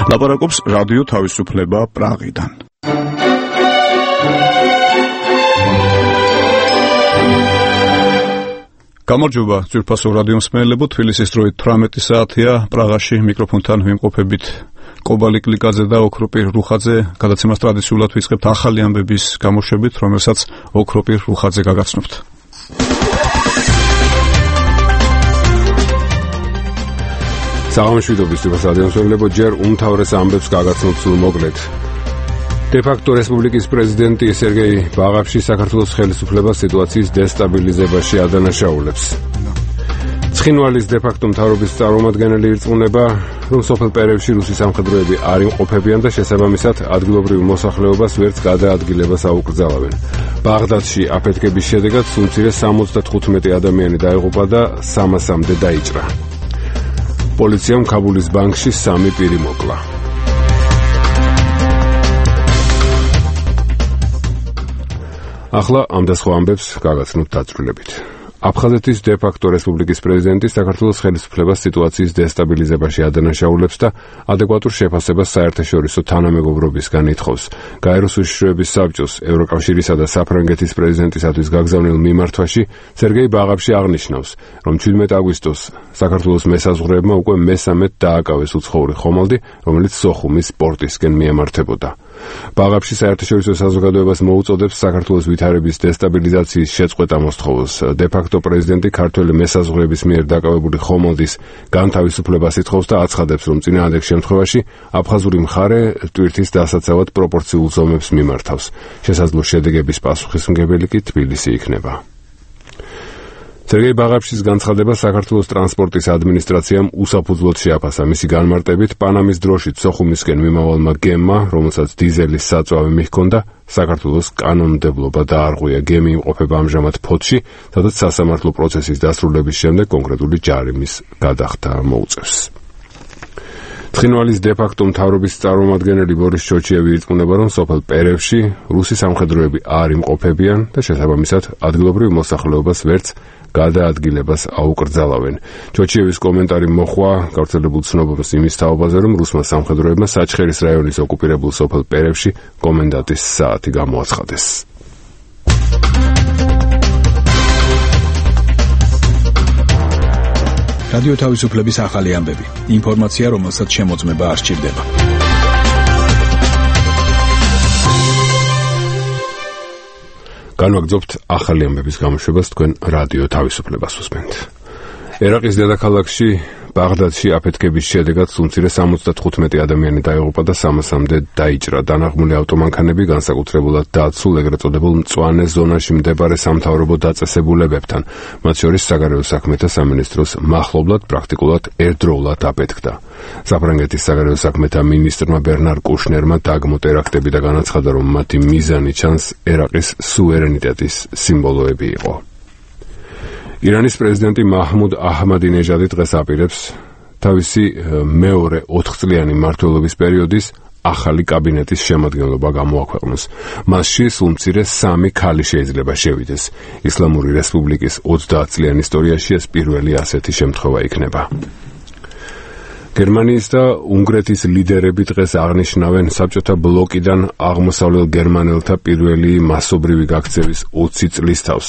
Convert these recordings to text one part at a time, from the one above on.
ლაპარაკობს რადიო თავისუფლება პრაღიდან. გამარჯობა, ძვირფასო რადიო მსმენელებო, თბილისის დროით 18 საათია, პრაღაში მიკროფონთან ვიმყოფებით კობალი კლიკაძე და ოქროპირ რუხაძე. გადაცემას ტრადიციულად ვიწყებთ ახალი ამბების გამოშვებით, რომელსაც ოქროპირ რუხაძე გაგაცნობთ. საღამოშვიდობის რადიო მსმენელებო, ჯერ უმთავრეს ამბებს გაგაცნობთ სულ მოკლედ. დე-ფაქტო რესპუბლიკის პრეზიდენტი სერგეი ბაღაფში საქართველოს ხელისუფლებას სიტუაციის დესტაბილიზებაში ადანაშაულებს. ცხინვალის დე-ფაქტო მთავრობის წარმომადგენელი ირწმუნება, რომ სოფელ პერევში რუსი სამხედროები არ იმყოფებიან და შესაბამისად ადგილობრივ მოსახლეობას ვერც გადაადგილებას აუკრძალავენ. ბაღდადში აფეთქების შედეგად სულ მცირე 75 ადამიანი დაიღუპა და 300-მდე დაიჭრა. პოლიციამ ქაბულის ბანკში 3 პირი მოკლა. ახლა ამ და სხვა ამბებს გაგაცნობთ დაწვრილებით. აფხაზეთის დე-ფაქტო რესპუბლიკის პრეზიდენტი საქართველოს ხელისუფლებას სიტუაციის დესტაბილიზებაში ადანაშაულებს და ადეკვატურ შეფასებას საერთაშორისო თანამეგობრობისგან ითხოვს. გაეროს უშიშროების საბჭოს, ევროკავშირისა და საფრანგეთის პრეზიდენტისათვის გაგზავნილ მიმართვაში სერგეი ბაღაფში აღნიშნავს, რომ 17 აგვისტოს საქართველოს მესაზღვრეებმა უკვე მესამედ დააკავეს უცხოური ხომალდი, რომელიც სოხუმის პორტისკენ მიემართებოდა. ბაღაფში საერთაშორისო საზოგადოებას მოუწოდებს საქართველოს ვითარების დესტაბილიზაციის შეწყვეტა მოსთხოვოს. დე-ფაქტო პრეზიდენტი ქართველი მესაზღვრეების მიერ დაკავებული ხომალდის განთავისუფლებას ითხოვს და აცხადებს, რომ წინააღმდეგ შემთხვევაში აფხაზური მხარე ტვირთის დასაცავად პროპორციულ ზომებს მიმართავს. შესაძლო შედეგების პასუხისმგებელი კი თბილისი იქნება. სერგეი ბაღაფშის განცხადება საქართველოს ტრანსპორტის ადმინისტრაციამ უსაფუძვლოდ შეაფასა. მისი განმარტებით, პანამის დროშით სოხუმისკენ მიმავალმა გემმა, რომელსაც დიზელის საწვავი მიჰქონდა, საქართველოს კანონმდებლობა დაარღვია. გემი იმყოფება ამჟამად ფოთში, სადაც სასამართლო პროცესის დასრულების შემდეგ კონკრეტული ჯარიმის გადახდა მოუწევს. ცხინვალის დე-ფაქტო მთავრობის წარმომადგენელი ბორის ჩოჩიევი ირწმუნება, რომ სოფელ პერევში რუსი სამხედროები არ იმყოფებიან და შესაბამისად ადგილობრივ მოსახლეობას ვერც გადაადგილებას აუკრძალავენ. ჩოჩიევის კომენტარი მოჰყვა გავრცელებულ ცნობებს იმის თაობაზე, რომ რუსმა სამხედროებმა საჩხერის რაიონის ოკუპირებულ სოფელ პერევში კომენდანტის საათი გამოაცხადეს. რადიო თავისუფლების ახალი ამბები. ინფორმაცია, რომელსაც შემოწმება არ სჭირდება. განვაგრძობთ ახალი ამბების გამოშვებას, თქვენ რადიო თავისუფლებას უსმენთ. ერაყის დედაქალაქში ბაღდადში აფეთქების შედეგად სულ მცირე 75 ადამიანი დაიღუპა და 300-მდე დაიჭრა. დანაღმული ავტომანქანები განსაკუთრებულად დაცულ ეგრეთ წოდებულ მწვანე ზონაში მდებარე სამთავრობო დაწესებულებებთან, მათ შორის საგარეო საქმეთა სამინისტროს მახლობლად პრაქტიკულად ერთდროულად აფეთქდა. საფრანგეთის საგარეო საქმეთა მინისტრმა ბერნარ კუშნერმა დაგმო ტერაქტები და განაცხადა, რომ მათი მიზანი ჩანს ერაყის სუვერენიტეტის სიმბოლოები იყო. ირანის პრეზიდენტი მაჰმუდ აჰმადინეჟადი დღეს აპირებს თავისი მეორე 4-წლიანი მმართველობის პერიოდის ახალი კაბინეტის შემადგენლობა გამოაქვეყნოს. მასში სულ მცირე 3 ქალი შეიძლება შევიდეს. ისლამური რესპუბლიკის 30-წლიან ისტორიაში ეს პირველი ასეთი შემთხვევა იქნება. გერმანიის და უნგრეთის ლიდერები დღეს აღნიშნავენ საბჭოთა ბლოკიდან აღმოსავლელ გერმანელთა პირველი მასობრივი გაქცევის 20 წლის თავს.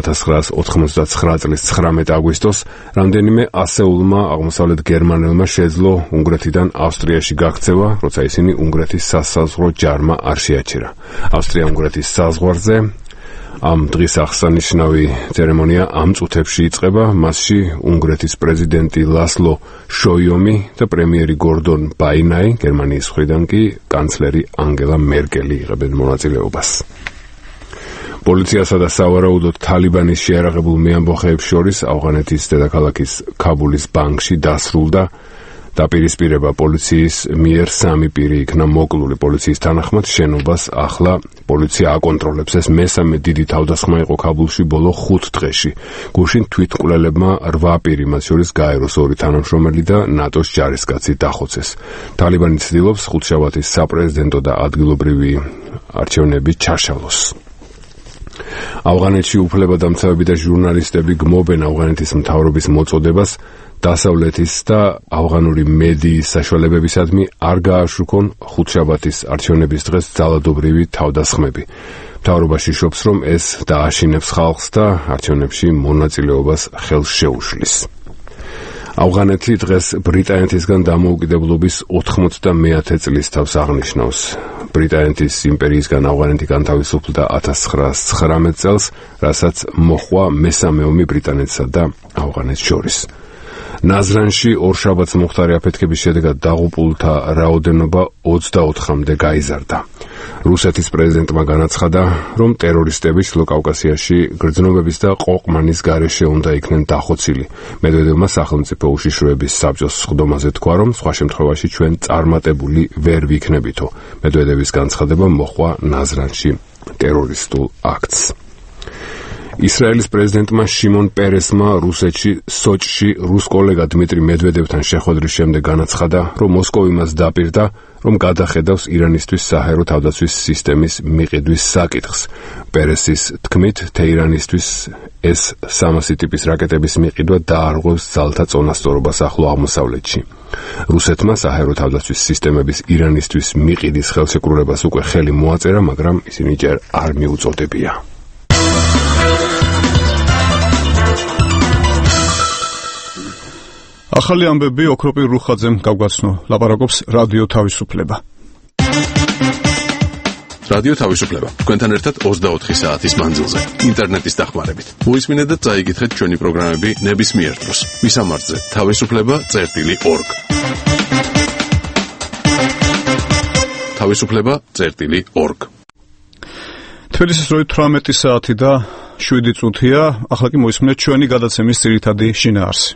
1989 წლის 19 აგვისტოს რამდენიმე ასეულმა აღმოსავლეთ გერმანელმა შეძლო უნგრეთიდან ავსტრიაში გაქცევა, როცა ისინი უნგრეთის სასაზღვრო ჯარმა არ შეაჩერა. ავსტრია-უნგრეთის საზღვარზე ამ დღის აღსანიშნავი ცერემონია ამ წუთებში იწყება. მასში უნგრეთის პრეზიდენტი ლასლო შოიომი და პრემიერი გორდონ ბაინაი, გერმანიის მხრიდან კი კანცლერი ანგელა მერკელი იღებენ მონაწილეობას. პოლიციასა და სავარაუდოდ თალიბანის შეიარაღებულ მეამბოხეებს შორის ავღანეთის დედაქალაქის ქაბულის ბანკში დასრულდა დაპირისპირება. პოლიციის მიერ 3 პირი იქნა მოკლული. პოლიციის თანახმად შენობას ახლა პოლიცია აკონტროლებს. ეს მესამე დიდი თავდასხმა იყო ქაბულში ბოლო 5 დღეში. გუშინ თვითმკვლელებმა 8 პირი, მათ შორის გაეროს 2 თანამშრომელი და ნატოს ჯარისკაცი დახოცეს. თალიბანი ცდილობს ხუთშაბათის საპრეზიდენტო და ადგილობრივი არჩევნები ჩაშალოს. ავღანეთში უფლებადამცავები და ჟურნალისტები გმობენ ავღანეთის მთავრობის მოწოდებას დასავლეთის და ავღანური მედიის საშუალებებისადმი არ გააშუქონ ხუთშაბათის არჩევნების დღეს ძალადობრივი თავდასხმები. მთავრობაში შობს, რომ ეს დააშინებს ხალხს და არჩევნებში მონაწილეობას ხელს შეუშლის. ავღანეთი დღეს ბრიტანეთისგან დამოუკიდებლობის 90-მეათე წლისთავს აღნიშნავს. ბრიტანეთის იმპერიისგან ავღანეთი განთავისუფლდა 1919 წელს, რასაც მოჰყვა მესამე ომი ბრიტანეთსა და ავღანეთს შორის. ნაზრანში ორშაბათს მოხდარი აფეთქების შედეგად დაღუპულთა რაოდენობა 24-მდე გაიზარდა. რუსეთის პრეზიდენტმა განაცხადა, რომ ტერორისტები ჩრდილოკავკასიაში გრძნობების და ყოყმანის გარეშე უნდა იქნენ დახოცილი. მედვედევმა სახელმწიფო უშიშროების საბჭოს სხდომაზე თქვა, რომ სხვა შემთხვევაში ჩვენ წარმატებული ვერ ვიქნებითო. მედვედევის განცხადება მოჰყვა ნაზრანში ტერორისტულ აქტს. ისრაელის პრეზიდენტმა შიმონ პერესმა რუსეთში სოჭში რუს კოლეგა დმიტრი მედვედევთან შეხვედრის შემდეგ განაცხადა, რომ მოსკოვი მას დაპირდა, რომ გადახედავს ირანისთვის საჰაერო თავდაცვის სისტემის მიყიდვის საკითხს. პერესის თქმით, თეირანისთვის ეს სამასი ტიპის რაკეტების მიყიდვა დაარღვევს ძალთა წონასწორობას ახლო აღმოსავლეთში. რუსეთმა საჰაერო თავდაცვის სისტემების ირანისთვის მიყიდის ხელშეკრულებას უკვე ხელი მოაწერა, მაგრამ ისინი ჯერ არ მიუწოდებია. ახალი ამბები ოქროპირ რუხაძემ გავგაცნო. ლაპარაკობს რადიო თავისუფლება. რადიო თავისუფლება. თქვენთან ერთად 24 საათის მანძილზე, ინტერნეტის დახმარებით. მოისმინეთ და წაიკითხეთ ჩვენი პროგრამები ნებისმიერ დროს. მისამართზე თავისუფლება.org. თავისუფლება.org. თბილისის დროით 18 საათი და 7 წუთია. ახლა კი მოისმინეთ ჩვენი გადაცემის ძირითადი შინაარსი.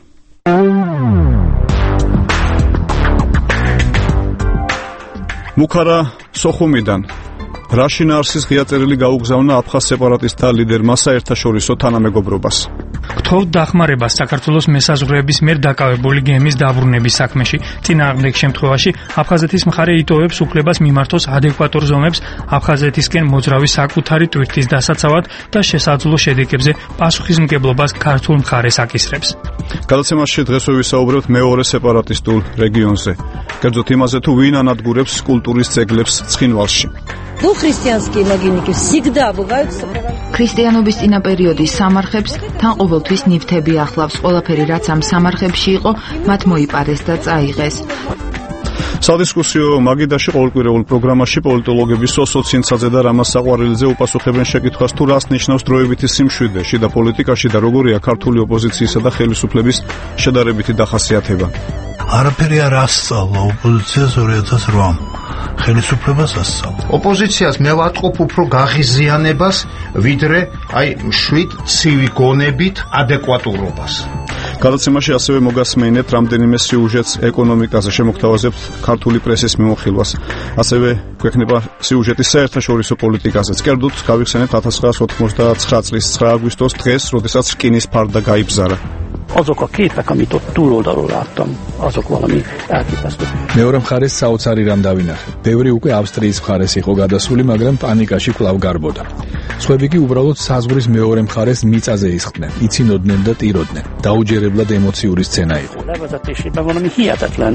მუქარა სოხუმიდან რა შინაარსის ღია წერილი გაუგზავნა აფხაზ სეპარატისტთა ლიდერმა საერთაშორისო თანამეგობრობას. გთხოვთ დახმარებას საქართველოს მესაზღვრეების მიერ დაკავებული გემის დაბრუნების საქმეში. წინააღმდეგ შემთხვევაში აფხაზეთის მხარე იტოვებს უფლებას მიმართოს ადეკვატურ ზომებს აფხაზეთისკენ მოძრავი საკუთარი ტვირთის დასაცავად და შესაძლო შედეგებზე პასუხისმგებლობას ქართულ მხარეს აკისრებს. გადაცემაში დღესვე ვისაუბრებთ მეორე სეპარატისტულ რეგიონზე. კერძოდ იმაზე, თუ ვინ ანადგურებს კულტურის ძეგლებს ცხინვალში. Ну, христианские могильники всегда бывают. ქრისტიანობის წინა პერიოდის სამარხებს თან ყოველთვის ნივთები ახლავს. ყველაფერი, რაც ამ სამარხებში იყო, მათ მოიპარეს და წაიღეს. სადისკუსიო მაგიდაში ყოველკვირეულ პროგრამაში პოლიტოლოგები სოსო ცინცაძე და რამაზ საყვარელიძე უპასუხებენ შეკითხვას, თუ რას ნიშნავს დროებითი სიმშვიდე შიდა პოლიტიკაში და როგორია ქართული ოპოზიციისა და ხელისუფლების შედარებითი დახასიათება. არაფერი არ ასწავლა ოპოზიციას 2008. ხელისუფლებას ასწავლა. ოპოზიციას მე ვატყობ უფრო გაღიზიანებას, ვიდრე შვიდ ცივი გონებით ადეკვატურობას. გადაცემაში ასევე მოგასმენთ რამდენიმე სიუჟეტს ეკონომიკაზე, შემოგთავაზებთ ქართული პრესის მიმოხილვას. ასევე გვექნება სიუჟეტი საერთაშორისო პოლიტიკაზეც. კერძოდ გავიხსენებთ 1989 წლის 9 აგვისტოს დღეს, როდესაც რკინის ფარდა გაიბზარა. azok a képek, amit ott túloldalról láttam, azok valami elképesztő. მეორე მხარეს საოცარი რამ დავინახე. ბევრი უკვე ავსტრიის მხარეს იყო გადასული, მაგრამ პანიკაში კვლავ გარბოდა. სხვები კი უბრალოდ საზღვრის მეორე მხარეს მიწაზე ისხდნენ, იცინოდნენ და ტიროდნენ. დაუჯერებლად ემოციური სცენა იყო. Levezetésében valami hihetetlen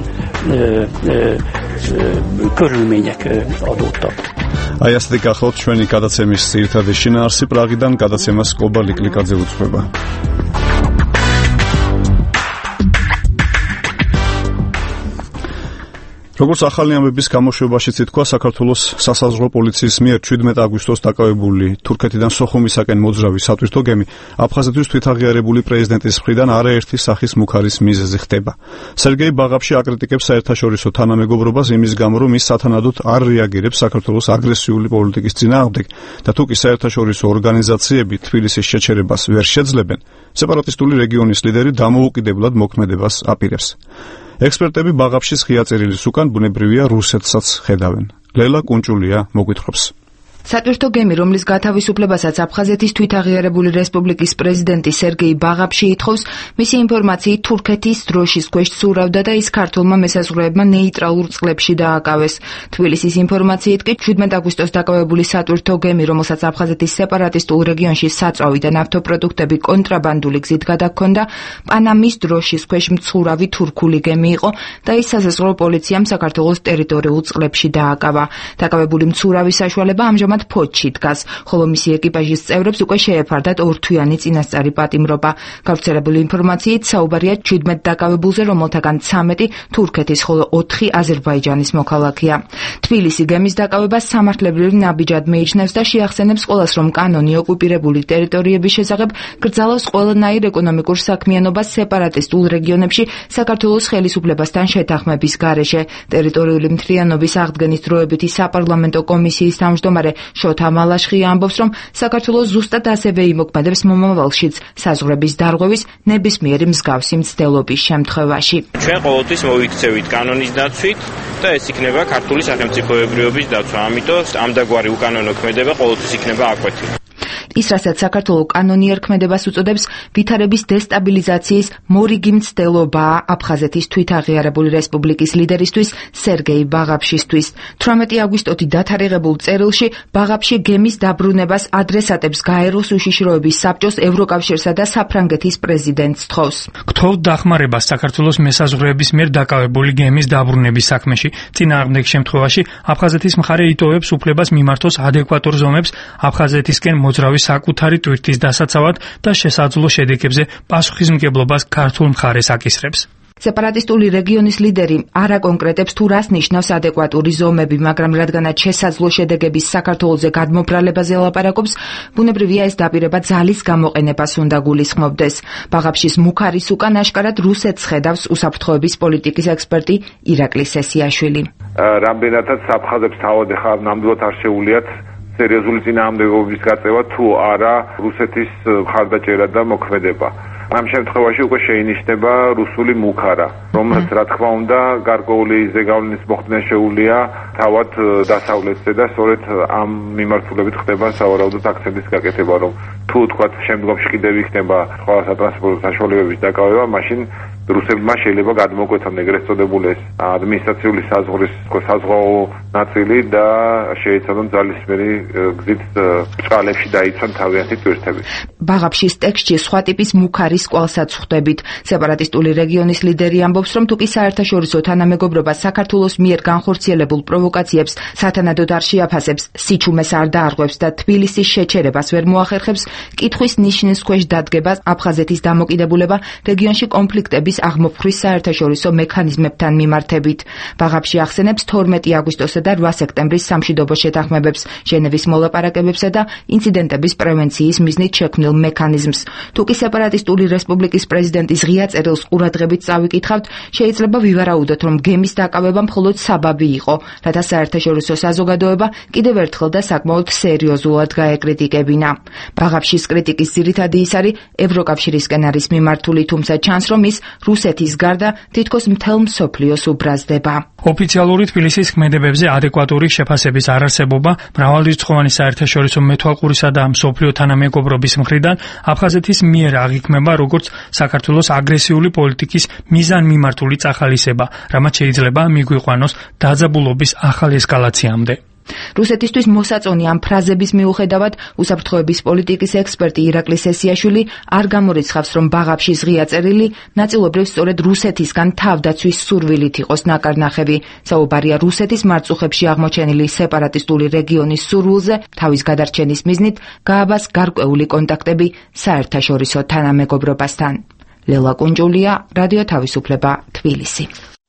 körülmények adódtak. აი ასეთი გახლავთ ჩვენი გადაცემის ძირითადი შინაარსი. პრაღიდან გადაცემას კობა ლიკლიკაძე უძღვება. როგორც ახალი ამბების გამოშვებაში ითქვა, საქართველოს სასაზღვრო პოლიციის მიერ 17 აგვისტოს დაკავებული თურქეთიდან სოხუმისაკენ მოძრავი სატვირთო გემი აფხაზეთის თვითაღიარებული პრეზიდენტის მხრიდან არაერთი სახის მუქარის მიზეზი ხდება. სერგეი ბაღაფში აკრიტიკებს საერთაშორისო თანამეგობრობას იმის გამო, რომ ის სათანადოდ არ რეაგირებს საქართველოს აგრესიული პოლიტიკის წინააღმდეგ და თუ კი საერთაშორისო ორგანიზაციები თბილისის შეჩერებას ვერ შეძლებენ, სეპარატისტული რეგიონის ლიდერი დამოუკიდებლად მოქმედებას აპირებს. ექსპერტები ბაღაფშის ღია წერილის უკან ბუნებრივია რუსეთსაც ხედავენ. ლელა კუნჭულია მოგვითხრობს. სატვირთო გემი, რომლის გათავისუფლებასაც აფხაზეთის თვითაღიარებული რესპუბლიკის პრეზიდენტი სერგეი ბაღაფში ითხოვს, მისი ინფორმაციით თურქეთის დროშის ქვეშ ცურავდა და ის ქართულმა მესაზღვრეებმა ნეიტრალურ წყლებში დააკავეს. თბილისის ინფორმაციით კი 17 აგვისტოს დაკავებული სატვირთო გემი, რომელსაც აფხაზეთის სეპარატისტულ რეგიონში საწვავი და ნავთობპროდუქტები კონტრაბანდული გზით გადაჰქონდა, პანამის დროშის ქვეშ მცურავი თურქული გემი იყო და ის სასაზღვრო პოლიციამ საქართველოს ტერიტორიულ წყლებში დააკავა. დაკავებული მცურავის საშუალება ამჟამად ფოთში დგას, ხოლო მისი ეკიპაჟის წევრებს უკვე შეეფარდათ ორთვიანი წინასწარი პატიმრობა. გავრცელებული ინფორმაციით საუბარია 17 დაკავებულზე, რომელთაგან 13 თურქეთის, ხოლო 4 აზერბაიჯანის მოქალაქეა. თბილისი გემის დაკავებას სამართლებრივ ნაბიჯად მიიჩნევს და შეახსენებს ყველას, რომ კანონი ოკუპირებული ტერიტორიების შესახებ გრძელავს ყველანაირ ეკონომიკურ საქმიანობას სეპარატისტულ რეგიონებში საქართველოს ხელისუფლებასთან შეთანხმების გარეშე. ტერიტორიული მთლიანობის აღდგენის დროებითი საპარლამენტო კომისიის თავმჯდომარე შოთა მალაშხია ამბობს, რომ საქართველოს ზუსტად ასევე იმოქმედებს მომავალშიც საზღვრების დარღვევის ნებისმიერი მსგავსი მცდელობის შემთხვევაში. ჩვენ ყოველთვის მოიქცევით კანონის დაცვით და ეს იქნება ქართული სახელმწიფოებრიობის დაცვა. ამიტომ ამდაგვარი უკანონო ქმედება ყოველთვის იქნება აკვეთილი. ის, რასაც საქართველო კანონიერ ქმედებას უწოდებს, ვითარების დესტაბილიზაციის მორიგი მცდელობაა აფხაზეთის თვითაღიარებული რესპუბლიკის ლიდერისთვის სერგეი ბაღაფშისთვის. 18 აგვისტოთი დათარიღებულ წერილში ბაღაფში გემის დაბრუნებას ადრესატებს გაეროს უშიშროების საბჭოს, ევროკავშირსა და საფრანგეთის პრეზიდენტს თხოვს. გთხოვთ დახმარებას საქართველოს მესაზღვრეების მიერ დაკავებული გემის დაბრუნების საქმეში. წინააღმდეგ შემთხვევაში აფხაზეთის მხარე იტოვებს უფლებას მიმართოს ადეკვატურ ზომებს აფხაზეთისკენ მოძრავი საკუთარი ტვირთის დასაცავად და შესაძლო შედეგებზე პასუხისმგებლობას ქართულ მხარეს აკისრებს. სეპარატისტული რეგიონის ლიდერი არ აკონკრეტებს თუ რას ნიშნავს ადეკვატური ზომები, მაგრამ რადგანაც შესაძლო შედეგების საქართველოზე გადმობრალებაზე ლაპარაკობს, ბუნებრივია ეს დაპირება ძალის გამოყენებას უნდა გულისხმობდეს. ბაღაფშის მუქარის უკან აშკარად რუსეთს ხედავს უსაფრთხოების პოლიტიკის ექსპერტი ირაკლი სესიაშვილი. რამდენადაც აფხაზებს თავად ეხლა ნამდვილად არ შეუძლიათ სერიოზული წინააღმდეგობის გაწევა თუ არა რუსეთის მხარდაჭერა და მოქმედება. ამ შემთხვევაში უკვე შეინიშნება რუსული მუქარა, რომელსაც რა თქმა უნდა გარკვეული ზეგავლენის მოხდნა შეუძლია თავად დასავლეთზე და სწორედ ამ მიმართულებით ხდება სავარაუდოდ აქცენტის გაკეთება, რომ თუ თქვათ შემდგომში კიდევ იქნება სხვა სატრანსპორტო საშუალებების დაკავება, მაშინ რუსებმა შეიძლება გადმოგვეცან ეგრეთ წოდებული ეს ადმინისტრაციული საზღვაო ნაწილი და შეიცვალონ ძალისმიერი გზით წყალებში დაიცვან თავიანთი ტვირთები. ბაღაფშის ტექსტში სხვა ტიპის მუქარის კვალსაც ხვდებით. სეპარატისტული რეგიონის ლიდერი ამბობს, რომ თუკი საერთაშორისო თანამეგობრობა საქართველოს მიერ განხორციელებულ პროვოკაციებს სათანადოდ არ შეაფასებს, სიჩუმეს არ დაარღვევს და თბილისის შეჩერებას ვერ მოახერხებს, კითხვის ნიშნის ქვეშ დადგება აფხაზეთის დამოკიდებულება რეგიონში კონფლიქტების აღმოფხრის საერთაშორისო მექანიზმებთან მიმართებით. ბაღაფში ახსენებს 12 აგვისტოსა და 8 სექტემბრის სამშვიდობო შეთანხმებებს, ჟენევის მოლაპარაკებებსა და ინციდენტების პრევენციის მიზნით შექმნილ მექანიზმს. თუკი სეპარატისტული რესპუბლიკის პრეზიდენტის ღია წერილს ყურადღებით წავიკითხავთ, შეიძლება ვივარაუდოთ, რომ გემის დაკავება მხოლოდ საბაბი იყო, რათა საერთაშორისო საზოგადოება კიდევ ერთხელ და საკმაოდ სერიოზულად გაეკრიტიკებინა. ბაღაფშის კრიტიკის ძირითადი ის არის ევროკავშირისკენ არის მიმართული, თუმცა ჩანს, რომ ის რუსეთის გარდა თითქოს მთელ მსოფლიოს უბრაზდება. ოფიციალური თბილისის ქმედებებზე ადეკვატური შეფასების არარსებობა, მრავალრიცხოვანი საერთაშორისო მეთვალყურისა და მსოფლიო თანამეგობრობის მხრიდან აფხაზეთის მიერ აღიქმება როგორც საქართველოს აგრესიული პოლიტიკის მიზანმიმართული წახალისება, რამაც შეიძლება მიგვიყვანოს დაძაბულობის ახალ ესკალაციამდე. რუსეთისთვის მოსაწონი ამ ფრაზების მიუხედავად უსაფრთხოების პოლიტიკის ექსპერტი ირაკლი სესიაშვილი არ გამორიცხავს, რომ ბაღაფშის ღია წერილი ნაწილობრივ სწორედ რუსეთისგან თავდაცვის სურვილით იყოს ნაკარნახევი. საუბარია რუსეთის მარწუხებში აღმოჩენილი სეპარატისტული რეგიონის სურვილზე, თავის გადარჩენის მიზნით გააბას გარკვეული კონტაქტები საერთაშორისო თანამეგობრობასთან. ლელა კუნჯულია, რადიო თავისუფლება, თბილისი.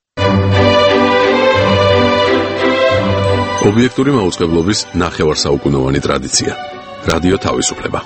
ობიექტური მაუწყებლობის ნახევარსაუკუნოვანი ტრადიცია. რადიო თავისუფლება.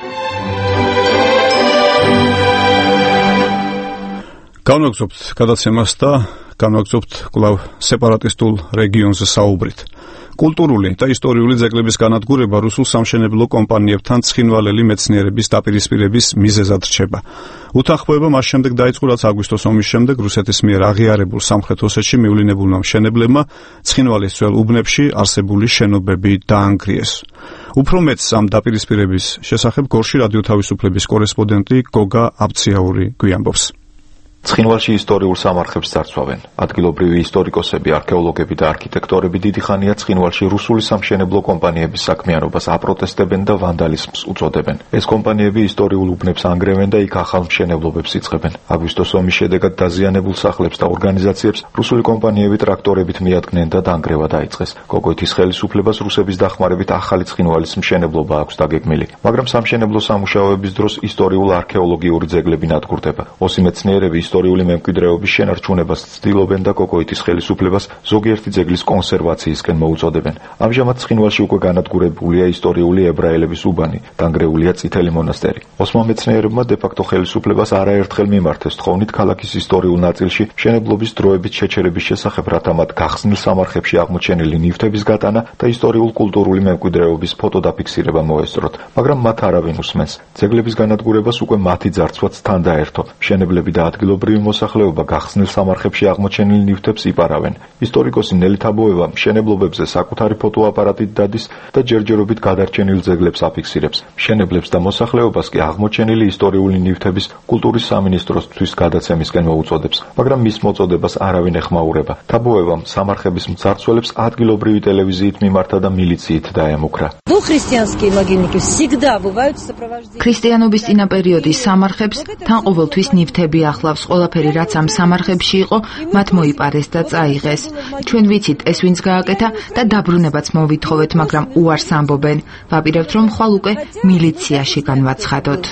განვაგრძობთ გადაცემას და განვაგრძობთ კვლავ სეპარატისტულ რეგიონზე საუბრით. კულტურული და ისტორიული ძეგლების განადგურება რუსულ სამშენებლო კომპანიებთან ცხინვალელი მეცნიერების დაპირისპირების მიზეზად რჩება. უთანხმოება მას შემდეგ დაიწყო, რაც აგვისტოს ომის შემდეგ რუსეთის მიერ აღიარებულ სამხრეთ ოსეთში მივლინებულმა მშენებლებმა ცხინვალის ძველ უბნებში არსებული შენობები დაანგრიეს. უფრო მეც ამ დაპირისპირების შესახებ გორში რადიო თავისუფლების კორესპონდენტი გოგა აბციაური გვიამბობს. ცხინვალში ისტორიულ სამარხებს ძარცვავენ. ადგილობრივი ისტორიკოსები, არქეოლოგები და არქიტექტორები დიდი ხანია ცხინვალში რუსული სამშენებლო კომპანიების საქმიანობას აპროტესტებენ და ვანდალიზმს უწოდებენ. ეს კომპანიები ისტორიულ უბნებს ანგრევენ და იქ ახალ მშენებლობებს იწყებენ. აგვისტოს ომის შედეგად დაზიანებულ სახლებს და ორგანიზაციებს რუსული კომპანიები ტრაქტორებით მიადგნენ და დანგრევა დაიწყეს. გოგოითის ხელისუფლებას რუსების დახმარებით ახალი ცხინვალის მშენებლობა აქვს დაგეგმილი, მაგრამ სამშენებლო სამუშაოების დროს ისტორიულ არქეოლოგიური ძეგლები ნადგურდება. ოსი მეცნიერები ისტორიული მემკვიდრეობის შენარჩუნებას ცდილობენ და გოგოითის ხელისუფლებას ზოგიერთი ძეგლის კონსერვაციისკენ მოუწოდებენ. ამჟამად ცხინვალში უკვე განადგურებულია ისტორიული ებრაელების უბანი, დანგრეულია წითელი მონასტერი. ოსმა მეცნიერებმა დე-ფაქტო ხელისუფლებას არაერთხელ მიმართეს თხოვნით ქალაქის ისტორიულ ნაწილში მშენებლობის დროებით შეჩერების შესახებ, რათა მათ გახსნილ სამარხებში აღმოჩენილი ნივთების გატანა და ისტორიულ-კულტურული მემკვიდრეობის ფოტოდაფიქსირება მოესწროთ, მაგრამ მათ არავინ უსმენს. ძეგლების განადგურებას უკვე მათი ძარცვაც თან დაერთო. მშენებლები და ადგილობრივი მოსახლეობა გახსნილ სამარხებში აღმოჩენილ ნივთებს იპარავენ. ისტორიკოსი ნელი თაბოევა მშენებლობებზე საკუთარი ფოტოაპარატით დადის და ჯერჯერობით გადარჩენილ ძეგლებს აფიქსირებს. მშენებლებს და მოსახლეობას კი აღმოჩენილი ისტორიული ნივთების კულტურის სამინისტროსთვის გადაცემისკენ მოუწოდებს, მაგრამ მის მოწოდებას არავინ ეხმაურება. თაბოევამ სამარხების მძარცველებს ადგილობრივი ტელევიზიით მიმართა და მილიციით დაემუქრა. ქრისტიანობის წინა პერიოდის სამარხებს თან ყოველთვის ნივთები ახლავს. ყველაფერი რაც ამ სამარხებში იყო, მათ მოიპარეს და წაიღეს. ჩვენ ვიცით ეს ვინც გააკეთა და დაბრუნებაც მოვითხოვეთ, მაგრამ უარს ამბობენ. ვაპირებთ რომ ხვალ უკვე მილიციაში განვაცხადოთ.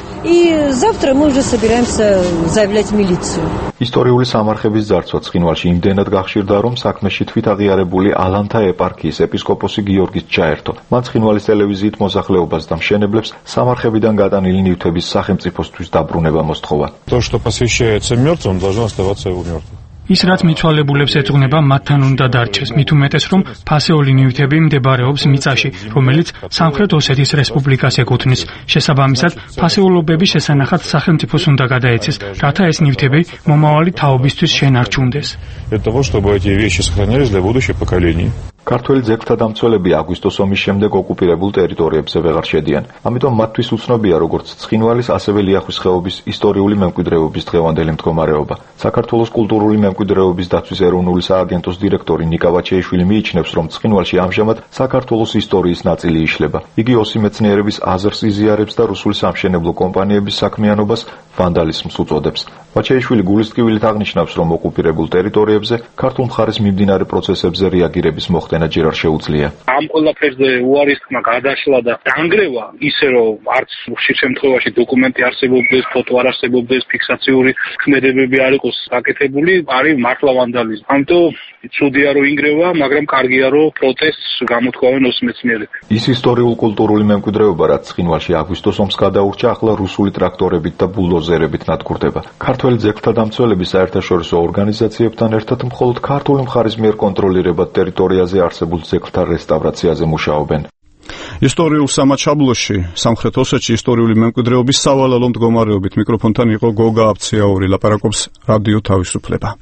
ისტორიული სამარხების ძარცვა ცხინვალში იმდენად გახშირდა, რომ საქმეში თვითაღიარებული ალანთა ეპარქიის ეპისკოპოსი გიორგის ჩაერთო. მან ცხინვალის ტელევიზიით მოსახლეობას და მშენებლებს სამარხებიდან გატანილი ნივთების სახელმწიფოსთვის დაბრუნება მოსთხოვა. Мертвым должно оставаться его мертвым. ის რაც მიცვალებულებს ეძღვნება, მათთან უნდა დარჩეს. მით უმეტეს, რომ ფასეული ნივთები მდებარეობს მიწაში, რომელიც სამხრეთ ოსეთის რესპუბლიკას ეკუთვნის. შესაბამისად, ფასეულობების შესანახად სახელმწიფოს უნდა გადაეცეს, რათა ეს ნივთები მომავალი თაობისთვის შენარჩუნდეს. Для того, чтобы эти вещи сохранялись для будущих поколений. ქართველი ძეგლთა დამცველები აგვისტოს ომის შემდეგ ოკუპირებულ ტერიტორიებზე ვეღარ შედიან. ამიტომ მათთვის უცნობია როგორც ცხინვალის, ასევე ლიახვის ხეობის ისტორიული მემკვიდრეობის დღევანდელი მდგომარეობა. საქართველოს კულტურული მემკვიდრეობის დაცვის ეროვნული სააგენტოს დირექტორი ნიკა ვაჩეიშვილი მიიჩნევს, რომ ცხინვალში ამჟამად საქართველოს ისტორიის ნაწილი იშლება. იგი ოსი მეცნიერების აზრს იზიარებს და რუსული სამშენებლო კომპანიების საქმიანობას ვანდალიზმს უწოდებს. ვაჩეიშვილი გულისტკივილით აღნიშნავს, რომ ოკუპირებულ ტერიტორიებზე ქართულ მხარეს მიმდინარე პროცესებზე რეაგირების მოხდენა ჯერ არ შეუძლია. ამ ყველაფერზე უარისხმა გადაშლა და დანგრევა, ისე რომ არც ხშირ შემთხვევაში დოკუმენტი არსებობდეს, ფოტო არ არსებობდეს, ფიქსაციური ქმედებები არ იყოს გაკეთებული, არის მართლა ვანდალიზმი. ამიტომ ცუდია რომ ინგრევა, მაგრამ კარგია რომ პროტესტს გამოთქვამენ ოსი მეცნიერები. ის ისტორიულ-კულტურული მემკვიდრეობა, რაც ცხინვალში აგვისტოს ომს გადაურჩა, ახლა რუსული ტრაქტორებით და ბულდოზერებით ნადგურდება. ქართველი ძეგლთა დამცველების საერთაშორისო ორგანიზაციებთან ერთად მხოლოდ ქართული მხარის მიერ კონტროლირებად ტერიტორიაზე არსებულ ძეგლთა რესტავრაციაზე მუშაობენ. ისტორიულ სამაჩაბლოში, სამხრეთ ოსეთში ისტორიული მემკვიდრეობის სავალალო მდგომარეობით მიკროფონთან იყო გოგა აბციაური, ლაპარაკობს რადიო თავისუფლება.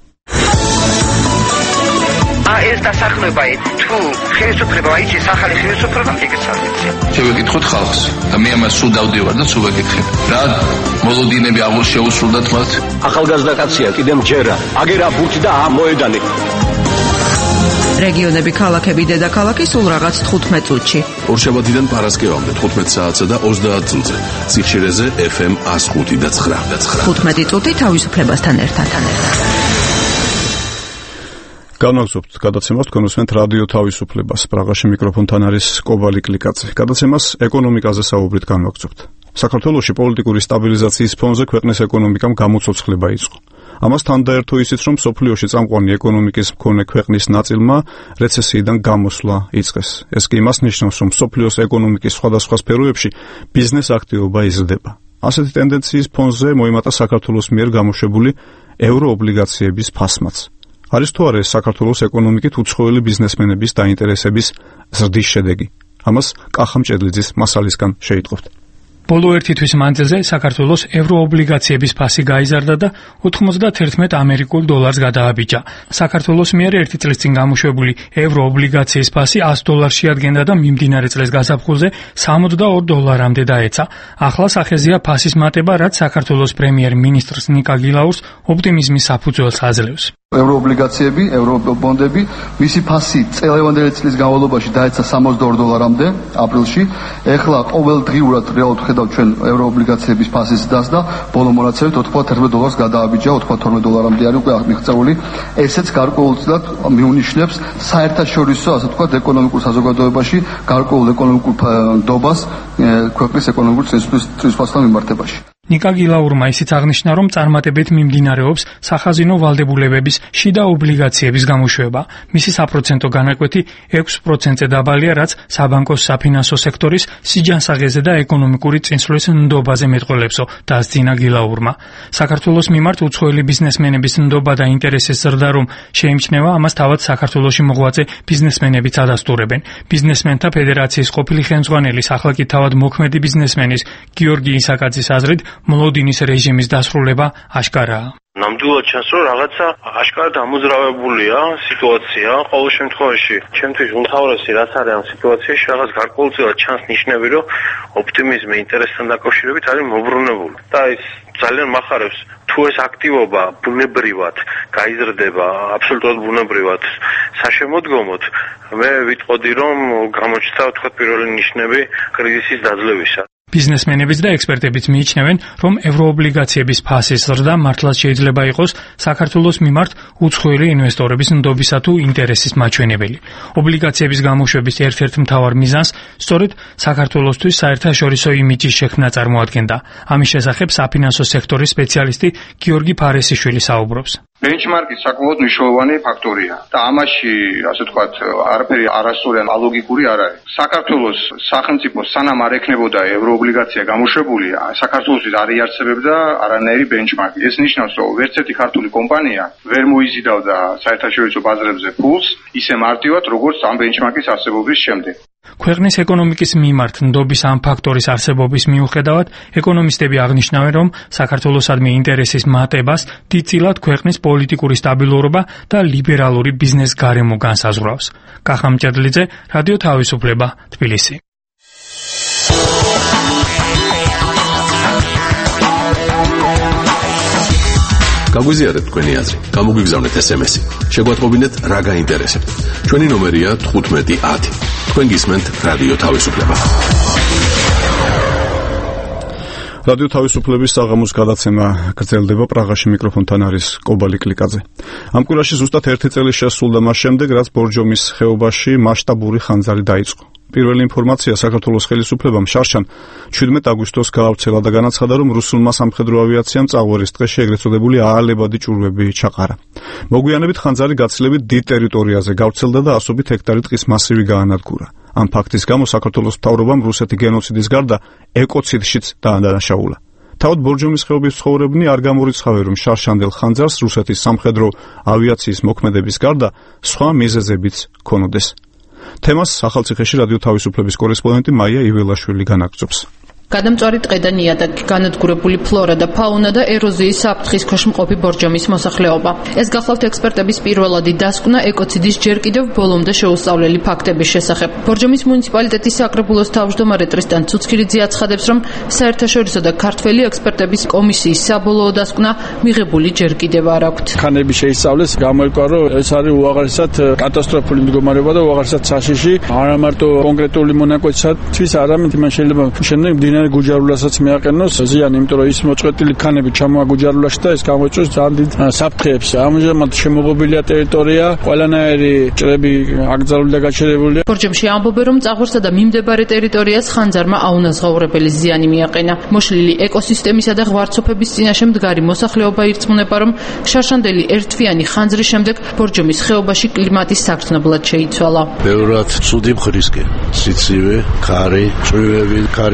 ეს დასახლება თუ ხელისუფლება აიჭის ახალი ხელისუფლება ეკეცალიცია. შევეკითხოთ ხალხს და მე ამას სულ დავდივარ და სულ ვეკითხებ. რა მოლოდინები აღარ შეუსრულდათ მათ? ახალგაზრდა კაცია, კიდემ ჯერა, აგერა ბურთი და მოედანი. რეგიონები, ქალაქები, დედაქალაქი სულ რაღაც 15 წუთში. ორშაბათიდან პარასკევამდე 15 საათსა და 30 წუთზე. სიხშირეზე FM 105 და 9. 15 წუთი თავისუფლებასთან ერთად. განვაგრძობთ გადაცემას, თქვენ უსმენთ რადიო თავისუფლებას. პრაღაში მიკროფონთან არის კობალი კლიკაძე. გადაცემას ეკონომიკაზე საუბრით განვაგრძობთ. საქართველოში პოლიტიკური სტაბილიზაციის ფონზე ქვეყნის ეკონომიკამ გამოცოცხლება იწყო. ამას თან დაერთო ისიც, რომ მსოფლიოში წამყვანი ეკონომიკის მქონე ქვეყნის ნაწილმა რეცესიიდან გამოსვლა იწყეს. ეს კი იმას ნიშნავს, რომ მსოფლიოს ეკონომიკის სხვადასხვა სფეროებში ბიზნეს აქტივობა იზრდება. ასეთი ტენდენციის ფონზე მოიმატა საქართველოს მიერ გამოშვებული ევროობლიგაციების ფასმაც. არის თუ არა საქართველოს ეკონომიკით უცხოელი ბიზნესმენების დაინტერესების ზრდის შედეგი? ამას კახა მჭედლიძის მასალისგან შეიტყობთ. ბოლო ერთი თვის მანძილზე საქართველოს ევროობლიგაციების ფასი გაიზარდა და 91 ამერიკულ დოლარს გადააბიჯა. საქართველოს მიერ ერთი წლის წინ გამოშვებული ევროობლიგაციის ფასი $100 შეადგენდა და მიმდინარე წლის გაზაფხულზე $62-მდე დაეცა. ახლა სახეზეა ფასის მატება, რაც საქართველოს პრემიერ-მინისტრს ნიკა გილაურს ოპტიმიზმის საფუძველს აძლევს. ევროობლიგაციები, ევრობონდები, მისი ფასი წელევანდელი წლის განმავლობაში დაეცა $62-მდე აპრილში. ეხლა ყოველდღიურად რეალურად ვხედავთ ჩვენ ევროობლიგაციების ფასის დასს და ბოლო მონაცემით $91 გადააბიჯა, $92-მდე არის უკვე მიღწეული. ესეც გარკვეულწილად მიუნიშნებს საერთაშორისო, ასე ვთქვათ, ეკონომიკურ საზოგადოებაში გარკვეულ ეკონომიკურ ნდობას ქვეყნის ეკონომიკური წინსვლასთან მიმართებაში. ნიკა გილაურმა ისიც აღნიშნა, რომ წარმატებით მიმდინარეობს სახაზინო ვალდებულებების შიდა ობლიგაციების გამოშვება. მისი საპროცენტო განაკვეთი 6%-ზე დაბალია, რაც საბანკო საფინანსო სექტორის სიჯანსაღეზე და ეკონომიკური წინსვლის ნდობაზე მეტყველებსო, დასძინა გილაურმა. საქართველოს მიმართ უცხოელი ბიზნესმენების ნდობა და ინტერესის ზრდა რომ შეიმჩნევა, ამას თავად საქართველოში მოღვაწე ბიზნესმენებიც ადასტურებენ. ბიზნესმენთა ფედერაციის ყოფილი ხელმძღვანელი, ახლა კი თავად მოქმედი ბიზნესმენის გიორგი ისაკაძის აზრით, მოლოდინის რეჟიმის დასრულება აშკარაა. ნამდვილად ჩანს, რომ რაღაცა აშკარად ამოძრავებულია სიტუაცია. ყოველ შემთხვევაში, ჩემთვის უმთავრესი რაც არის ამ სიტუაციაში, რაღაც გარკვეულწილად ჩანს ნიშნები, რომ ოპტიმიზმი ინტერესთან დაკავშირებით არის მობრუნებული. და ის ძალიან მახარებს, თუ ეს აქტივობა ბუნებრივად გაიზრდება, აბსოლუტურად ბუნებრივად საშემოდგომოდ, მე ვიტყოდი, რომ გამოჩნდა, თქვათ, პირველი ნიშნები კრიზისის დაძლევისა. ბიზნესმენებიც და ექსპერტებიც მიიჩნევენ, რომ ევროობლიგაციების ფასის ზრდა მართლაც შეიძლება იყოს საქართველოს მიმართ უცხოელი ინვესტორების ნდობისა თუ ინტერესის მაჩვენებელი. ობლიგაციების გამოშვების ერთ-ერთ მთავარ მიზანს სწორედ საქართველოსთვის საერთაშორისო იმიჯის შექმნა წარმოადგენდა. ამის შესახებ საფინანსო სექტორის სპეციალისტი გიორგი ფარესიშვილი საუბრობს. ბენჩმარკი საკმაოდ მნიშვნელოვანი ფაქტორია და ამაში, ასე ვთქვათ, არაფერი არასწორი ან ალოგიკური არ არის. საქართველოს სახელმწიფო სანამ არ ექნებოდა ევროობლიგაცია გამოშვებული, საქართველოსთვის არ იარსებებდა არანაირი ბენჩმარკი. ეს ნიშნავს, რომ ვერც ერთი ქართული კომპანია ვერ მოიზიდავდა საერთაშორისო ბაზრებზე ფულს ისე მარტივად, როგორც ამ ბენჩმარკის არსებობის შემდეგ. ქვეყნის ეკონომიკის მიმართ ნდობის ამ ფაქტორის არსებობის მიუხედავად, ეკონომისტები აღნიშნავენ, რომ საქართველოსადმი ინტერესის მატებას დიდწილად ქვეყნის პოლიტიკური სტაბილურობა და ლიბერალური ბიზნეს გარემო განსაზღვრავს. კახამ ჭედლიძე, რადიო თავისუფლება, თბილისი. გაგვიზიარეთ თქვენი აზრი, გამოგვიგზავნეთ SMS-ი. შეგვატყობინეთ რა გაინტერესებთ. ჩვენი ნომერია 1510. თქვენ გისმენთ რადიო თავისუფლება. რადიო თავისუფლების საღამოს გადაცემა გრძელდება. პრაღაში მიკროფონთან არის კობალი კლიკაძე. ამ კვირაში ზუსტად 1 წელი შესრულდა მას შემდეგ, რაც ბორჯომის ხეობაში მასშტაბური ხანძარი დაიწყო. პირველი ინფორმაცია საქართველოს ხელისუფლებამ შარშან 17 აგვისტოს გაავრცელა და განაცხადა, რომ რუსულმა სამხედრო ავიაციამ წაღვერის დღეში ეგრეთ წოდებული აალებადი ჭურვები ჩაყარა. მოგვიანებით ხანძარი გაცილებით დიდ ტერიტორიაზე გავრცელდა და ასობით ჰექტარი ტყის მასივი გაანადგურა. ამ ფაქტის გამო საქართველოს მთავრობამ რუსეთი გენოციდის გარდა ეკოციდშიც დაადანაშაულა. თავად ბორჯომის ხეობის ცხოვრებნი არ გამორიცხავენ, რომ შარშანდელ ხანძარს რუსეთის სამხედრო ავიაციის მოქმედების გარდა სხვა მიზეზებიც ქონოდეს. თემას ახალციხეში რადიო თავისუფლების კორესპონდენტი მაია იველაშვილი განაგრძობს. გადამწვარი ტყე და ნიადაგი, განადგურებული ფლორა და ფაუნა და ეროზიის საფრთხის ქვეშ მყოფი ბორჯომის მოსახლეობა. ეს გახლავთ ექსპერტების პირველადი დასკვნა ეკოციდის ჯერ კიდევ ბოლომდე შეუსწავლელი ფაქტების შესახებ. ბორჯომის მუნიციპალიტეტის საკრებულოს თავმჯდომარე ტრისტან ცუცქირიძე აცხადებს, რომ საერთაშორისო და ქართველი ექსპერტების კომისიის საბოლოო დასკვნა მიღებული ჯერ კიდევ არ აქვთ. ხანები შეისწავლეს, გამოიკვა, რომ ეს არის უაღრესად კატასტროფული მდგომარეობა და უაღრესად საშიში, არა მარტო კონკრეტული მონაკვეთისათვის, არამედ იმან შეიძლება შემდეგ მდინარე გუჯარულასაც მიაყენოს ზიანი, იმიტომ რომ ის მოწყვეტილი ქანები ჩამოაგუჯარულაში და ეს გამოიწვევს ძალიან დიდ საფრთხეებს. ამჟამად შემოღობილია ტერიტორია, ყველანაირი ჭრები აკრძალული და გაჩერებულია. ბორჯომში ამბობენ, რომ წაღვერსა და მიმდებარე ტერიტორიას ხანძარმა აუნაზღაურებელი ზიანი მიაყენა. მოშლილი ეკოსისტემისა და ღვარცოფების წინაშე მდგარი მოსახლეობა ირწმუნება, რომ შარშანდელი ერთთვიანი ხანძრის შემდეგ ბორჯომის ხეობაში კლიმატი საგრძნობლად შეიცვალა. ბევრად ცუდი მხრისკენ, სიცივე, ქარი, ჭვივები, ქარი ბორჯომს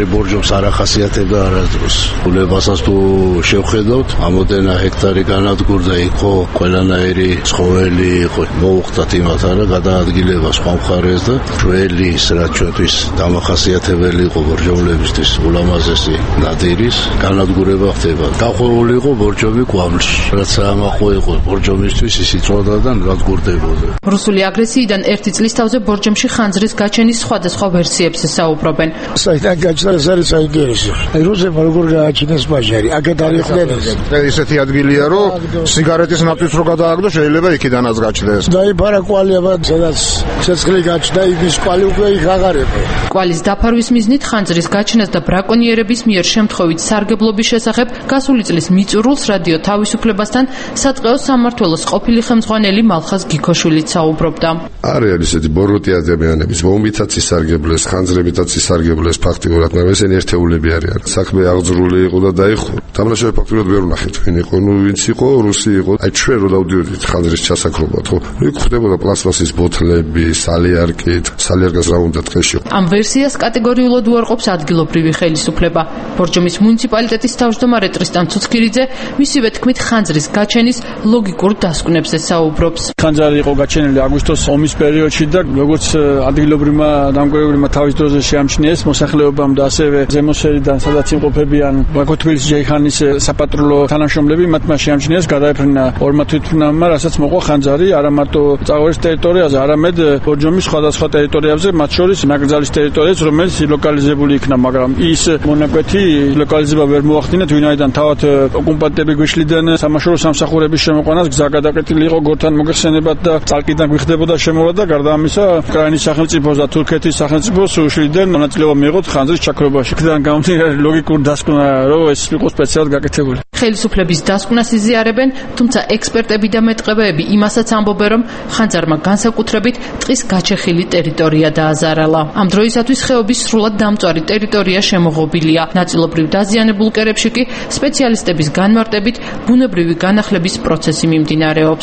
ბუნებებს არ ახასიათებდა არასდროს. ბუნებასაც თუ შევხედავთ, ამოდენა ჰექტარი განადგურდა, იყო ყველანაირი ცხოველი, იყო მოუხდათ იმათ არა გადაადგილება სხვა მხარეს და ჩვეულის რაც ჩვენთვის დამახასიათებელი იყო ბორჯომლებისთვის ულამაზესი ნადირის განადგურება ხდება. დახოვული იყო ბორჯომი კვამლში, რაც ამაყო იყო ბორჯომისთვის ის იწვოდა და ნადგურდებოდა. რუსული აგრესიიდან ერთი წლის თავზე ბორჯომში ხანძრის გაჩენის სხვადასხვა ვერსიებზე საუბრობენ. საიდან გაჩნდა ეს არის საინტერესო. რუსებმა როგორ გააჩინეს ბაჟარი, აქეთ არ იყვნენ. ესეთი ადგილია, რომ სიგარეტის ნაკვთიც რო გადააგდო, შეიძლება იქიდანაც გაჩნდეს. დაიფარა კვალიება, სადაც ცეცხლი გაჩნდა, ის კვალი უკვე იქ აღარ იყო. კვალის დაფარვის მიზნით ხანძრის გაჩენას და ბრაკონიერების მიერ შემთხვევით სარგებლობის შესახებ გასული წლის მიწურულს რადიო თავისუფლებასთან სატყეო სამმართველოს ყოფილი ხელმძღვანელი მალხაზ გიქოშვილიც საუბრობდა. არის ესეთი ბოროტი ადამიანების ბომბითაც ისარგებლეს, ხანძრებითაც ისარგებლეს ფაქტიურად, მაგრამ ესენი ერთეულები არიან. საქმე აღძრული იყო და დაიხო. თამაშები ფაქტიურად ვერ ვნახეთ, ვინ იყო, ვინც იყო, რუსი იყო. აი ჩვენ რო დავდივდით ხანძრის ჩასაქრობად, ხო? იქ ხდებოდა პლასტმასის ბოთლები, სალიარკით, სალიარკას რა უნდა ტყეში. ამ ვერსიას კატეგორიულად უარყოფს ადგილობრივი ხელისუფლება. ბორჯომის მუნიციპალიტეტის თავმჯდომარე ტრისტან ცუცქირიძე მისივე თქმით ხანძრის გაჩენის ლოგიკურ დასკვნებზე საუბრობს. ხანძარი იყო გაჩენილი აგვისტოს ომის პერიოდში და როგორც ადგილობრივმა დამკვირვებლებმა თავის დროზე შეამჩნიეს მოსახლეობამ და ასევე ზემოსერიდან სადაც იმყოფებიან ბაქო-თბილისი-ჯეიჰანის საპატრულო თანამშრომლები, მათმა შეამჩნიეს გადაეფრნა ორმა თვითმფრინავმა, რასაც მოყვა ხანძარი არა მარტო წაღვერის ტერიტორიაზე, არამედ ბორჯომის სხვადასხვა ტერიტორიებზე, მათ შორის ნაკრძალის ტერიტორიაზე, რომელიც ლოკალიზებული იქნა, მაგრამ ის მონაკვეთი ლოკალიზება ვერ მოახდინეთ, ვინაიდან თავად ოკუპანტები გვიშლიდნენ სამაშორო სამსახურების შემოყვანას, გზა გადაკეტილი იყო გორთან მოგეხსენებათ და წალკიდან გვიხდებოდა შემოვლა და გარდა ამისა, უკრაინის სახელმწიფოს და თურქეთის სახელმწიფოს უშლიდნენ მონაწილეობა მიიღოთ ხანძრის ჩაქრობაში. იქიდან გამომდინარე ლოგიკურ დასკვნა, რომ ეს იყო სპეციალურად გაკეთებული. ხელისუფლების დასკვნას იზიარებენ, თუმცა ექსპერტები და მეტყევეები იმასაც ამბობენ, რომ ხანძარმა განსაკუთრებით ტყის გაჩეხილი ტერიტორია დააზარალა. ამ დროისათვის ხეობის სრულად დამწვარი ტერიტორია შემოღობილია. ნაწილობრივ დაზიანებულ კერებში კი სპეციალისტების განმარტებით ბუნებრივი განახლების პროცესი მიმდინარეობს.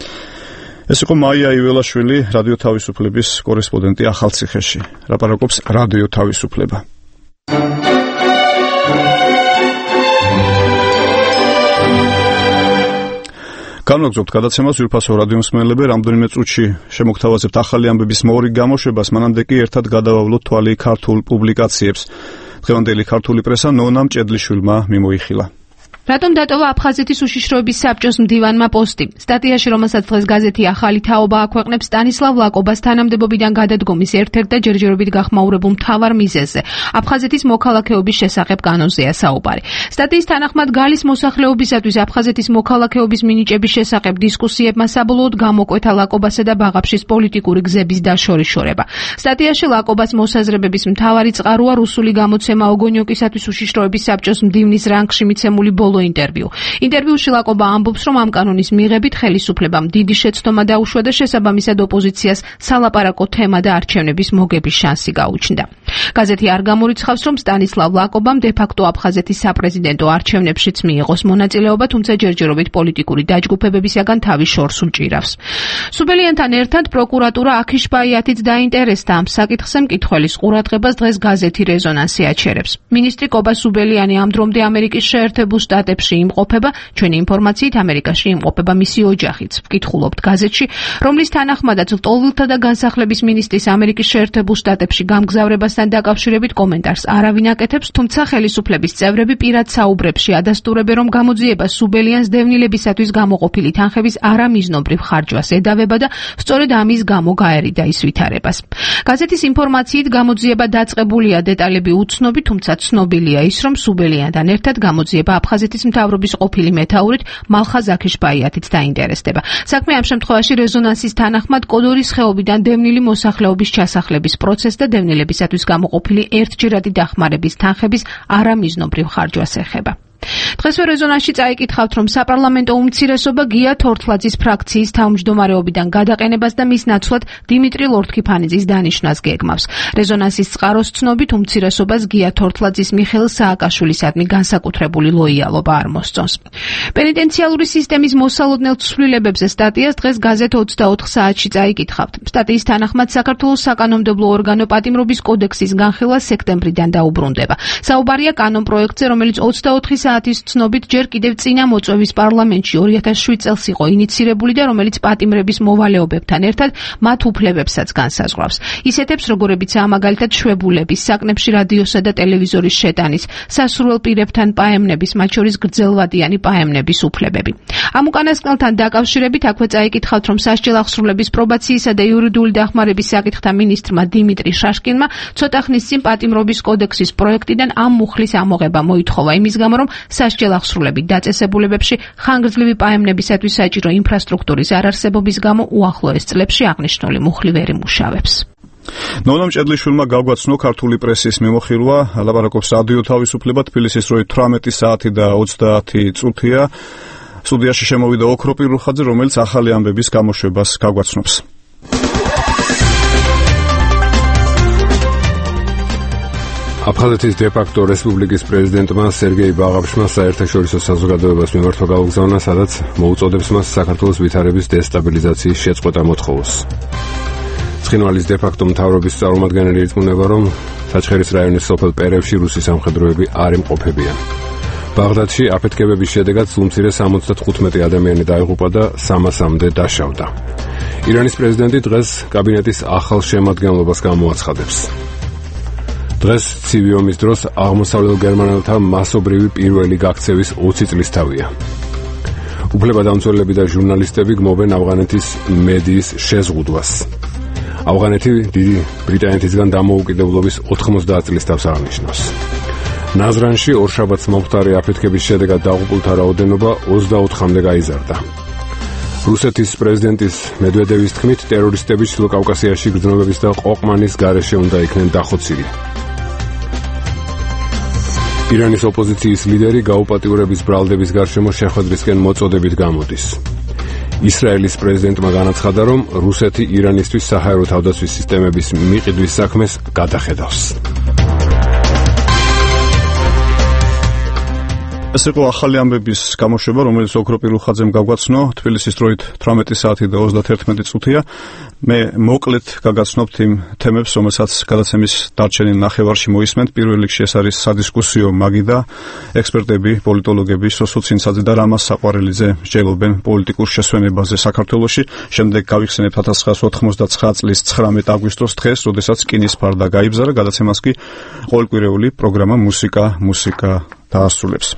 ეს იყო მაია იველაშვილი, რადიო თავისუფლების კორესპონდენტი ახალციხეში. ლაპარაკობს რადიო თავისუფლება. განვაგრძობთ გადაცემას ძვირფასო რადიო მსმენელები, რამდენიმე წუთში შემოგთავაზებთ ახალი ამბების მორი გამოშვებას, მანამდე კი ერთად გადავავლოთ თვალი ქართულ პუბლიკაციებს. დღევანდელი ქართული პრესა ნონა მჭედლიშვილმა მიმოიხილა. რატომ დატოვა აფხაზეთის უშიშროების საბჭოს მდივანმა პოსტი? სტატიაში, რომელსაც დღეს გაზეთი ახალი თაობა აქვეყნებს, სტანისლავ ლაკობას თანამდებობიდან გადადგომის ერთ-ერთ და ჯერჯერობით გახმაურებულ მთავარ მიზეზზე, აფხაზეთის მოქალაქეობის შესახებ კანონზეა საუბარი. სტატიის თანახმად, გალის მოსახლეობისათვის აფხაზეთის მოქალაქეობის მინიჭების შესახებ დისკუსიებმა საბოლოოდ გამოკვეთა ლაკობასა და ბაღაფშის პოლიტიკური გზების დაშორიშორება. სტატიაში ლაკობას მოსაზრებების მთავარი წყაროა რუსული გამოცემა ოგონიოკისათვის უშიშროების საბჭოს მდივნის რანგში მიცემული ბოლო ინტერვიუში ლაკობა ამბობს, რომ ამ კანონის მიღებით ხელისუფლებამ დიდი შეცდომა დაუშვა და შესაბამისად ოპოზიციას სალაპარაკო თემა და არჩევნების მოგების შანსი გაუჩნდა. გაზეთი არ გამორიცხავს, რომ სტანისლავ ლაკობამ დე-ფაქტო აფხაზეთის საპრეზიდენტო არჩევნებშიც მიიღოს მონაწილეობა, თუმცა ჯერჯერობით პოლიტიკური დაჯგუფებებისაგან თავის შორს უჭირავს. სუბელიანთან ერთად პროკურატურა აქიშბაიათიც დაინტერესდა ამ საკითხზე, მკითხველის ყურადღებას დღეს გაზეთი რეზონანსი აჩერებს. მინისტრი კობა სუბელიანი ამ დრომდე ამერიკის შეერთებულ შტატებში იმყოფება, ჩვენი ინფორმაციით ამერიკაში იმყოფება მისი ოჯახიც. ვკითხულობთ გაზეთში, რომლის თანახმადაც ლტოლვილთა და განსახლების მინისტრის ამერიკის შეერთებულ შტატებში გამგზავრებასთან დაკავშირებით კომენტარს არავინ აკეთებს, თუმცა ხელისუფლების წევრები პირად საუბრებში ადასტურებენ, რომ გამოძიება სუბელიანს დევნილებისათვის გამოყოფილი თანხების არამიზნობრივ ხარჯვას ედავება და სწორედ ამის გამო გაერიდა ის ვითარებას. გაზეთის ინფორმაციით გამოძიება დაწყებულია, დეტალები უცნობი, თუმცა ცნობილია ის, რომ სუბელიანთან ერთად გამოძიება აფხაზეთის მთავრობის ყოფილი მეთაურით მალხაზ აქიშბაიათიც დაინტერესდება. საქმე ამ შემთხვევაში რეზონანსის თანახმად კოდორის ხეობიდან დევნილი მოსახლეობის ჩასახლების პროცესს და დევნილებისათვის გამოყოფილი ერთჯერადი დახმარების თანხების არამიზნობრივ ხარჯვას ეხება. დღესვე რეზონანსში წაიკითხავთ, რომ საპარლამენტო უმცირესობა გია თორთლაძის ფრაქციის თავმჯდომარეობიდან გადაყენებას და მის ნაცვლად დიმიტრი ლორთქიფანიძის დანიშვნას გეგმავს. რეზონანსის წყაროს ცნობით უმცირესობას გია თორთლაძის მიხეილ სააკაშვილისადმი განსაკუთრებული ლოიალობა არ მოსწონს. პენიტენციალური სისტემის მოსალოდნელ ცვლილებებზე სტატიას დღეს გაზეთ 24 საათში წაიკითხავთ. სტატიის თანახმად საქართველოს საკანონმდებლო ორგანო პატიმრობის კოდექსის განხილვა სექტემბრიდან დაუბრუნდება. საუბარია კანონპროექტზე, რომელიც 24 საათის ცნობით ჯერ კიდევ წინა მოწვევის პარლამენტში 2007 წელს იყო ინიცირებული და რომელიც პატიმრების მოვალეობებთან ერთად მათ უფლებებსაც განსაზღვრავს. ისეთებს, როგორებიცაა მაგალითად შვებულების, საკნებში რადიოსა და ტელევიზორის შეტანის, სასურველ პირებთან პაემნების, მათ შორის გრძელვადიანი პაემნების უფლებები. ამ უკანასკნელთან დაკავშირებით აქვე წაიკითხავთ, რომ სასჯელ აღსრულების პრობაციისა და იურიდიული დახმარების საკითხთა მინისტრმა დიმიტრი შაშკინმა ცოტა ხნის წინ პატიმრობის კოდექსის პროექტიდან ამ მუხლის ამოღება მოითხოვა იმის გამო, რომ სასჯელ აღსრულებით დაწესებულებებში ხანგრძლივი პაემნებისათვის საჭირო ინფრასტრუქტურის არარსებობის გამო უახლოეს წლებში აღნიშნული მუხლი ვერ იმუშავებს. ნონამ ჭედლიშვილმა გაგვაცნო ქართული პრესის მიმოხილვა, ლაპარაკობს რადიო თავისუფლება, თბილისის როი 18 საათი და 30 წუთია. სტუდიაში შემოვიდა ოქრო პირუხაძე, რომელიც ახალი ამბების გამოშვებას გაგვაცნობს. აფხაზეთის დე-ფაქტო რესპუბლიკის პრეზიდენტმა სერგეი ბაღაბშმა საერთაშორისო საზოგადოებას მიმართვა გაუგზავნა, სადაც მოუწოდებს მას საქართველოს ვითარების დესტაბილიზაციის შეწყვეტა მოთხოვოს. ცხინვალის დე-ფაქტო მთავრობის წარმომადგენელი ირწმუნება, რომ საჩხერის რაიონის სოფელ პერევში რუსი სამხედროები არ იმყოფებიან. ბაღდადში აფეთქებების შედეგად სულმცირე 75 ადამიანი დაიღუპა და 300-მდე დაშავდა. ირანის პრეზიდენტი დღეს კაბინეტის ახალ შემადგენლობას გამოაცხადებს. დღეს ცივი ომის დროს აღმოსავლელ გერმანელთა მასობრივი პირველი გაქცევის 20 წლის თავია. უფლებადამცველები და ჟურნალისტები გმობენ ავღანეთის მედიის შეზღუდვას. ავღანეთი დიდი ბრიტანეთისგან დამოუკიდებლობის 90 წლის თავს აღნიშნავს. ნაზრანში ორშაბათს მომხდარი აფეთქების შედეგად დაღუპულთა რაოდენობა 24-მდე გაიზარდა. რუსეთის პრეზიდენტის მედვედევის თქმით, ტერორისტები ჩრდილო კავკასიაში გრძნობების და ყოყმანის გარეშე უნდა იქნენ დახოცილი. ირანის ოპოზიციის ლიდერი გაუპატიურების ბრალდების გარშემო შეხვედრისკენ მოწოდებით გამოდის. ისრაელის პრეზიდენტმა განაცხადა, რომ რუსეთი ირანისთვის საჰაერო თავდაცვის სისტემების მიყიდვის საქმეს გადახედავს. ეს იყო ახალი ამბების გამოშვება, რომელიც ოქრო პირუხაძემ გაგვაცნო. თბილისის დროით 18 საათი და 31 წუთია. მე მოკლედ გაგაცნობთ იმ თემებს, რომელსაც გადაცემის დარჩენილ ნახევარში მოისმენთ. პირველ რიგში ეს არის სადისკუსიო მაგიდა. ექსპერტები, პოლიტოლოგები სოსო ცინცაძე და რამაზ საყვარელიძე მსჯელობენ პოლიტიკურ შესვენებაზე საქართველოში. შემდეგ გავიხსენებთ 1989 წლის 19 აგვისტოს დღეს, როდესაც კინის ფარდა გაიბზარა. გადაცემას კი ყოველკვირეული პროგრამა მუსიკა დაასრულებს.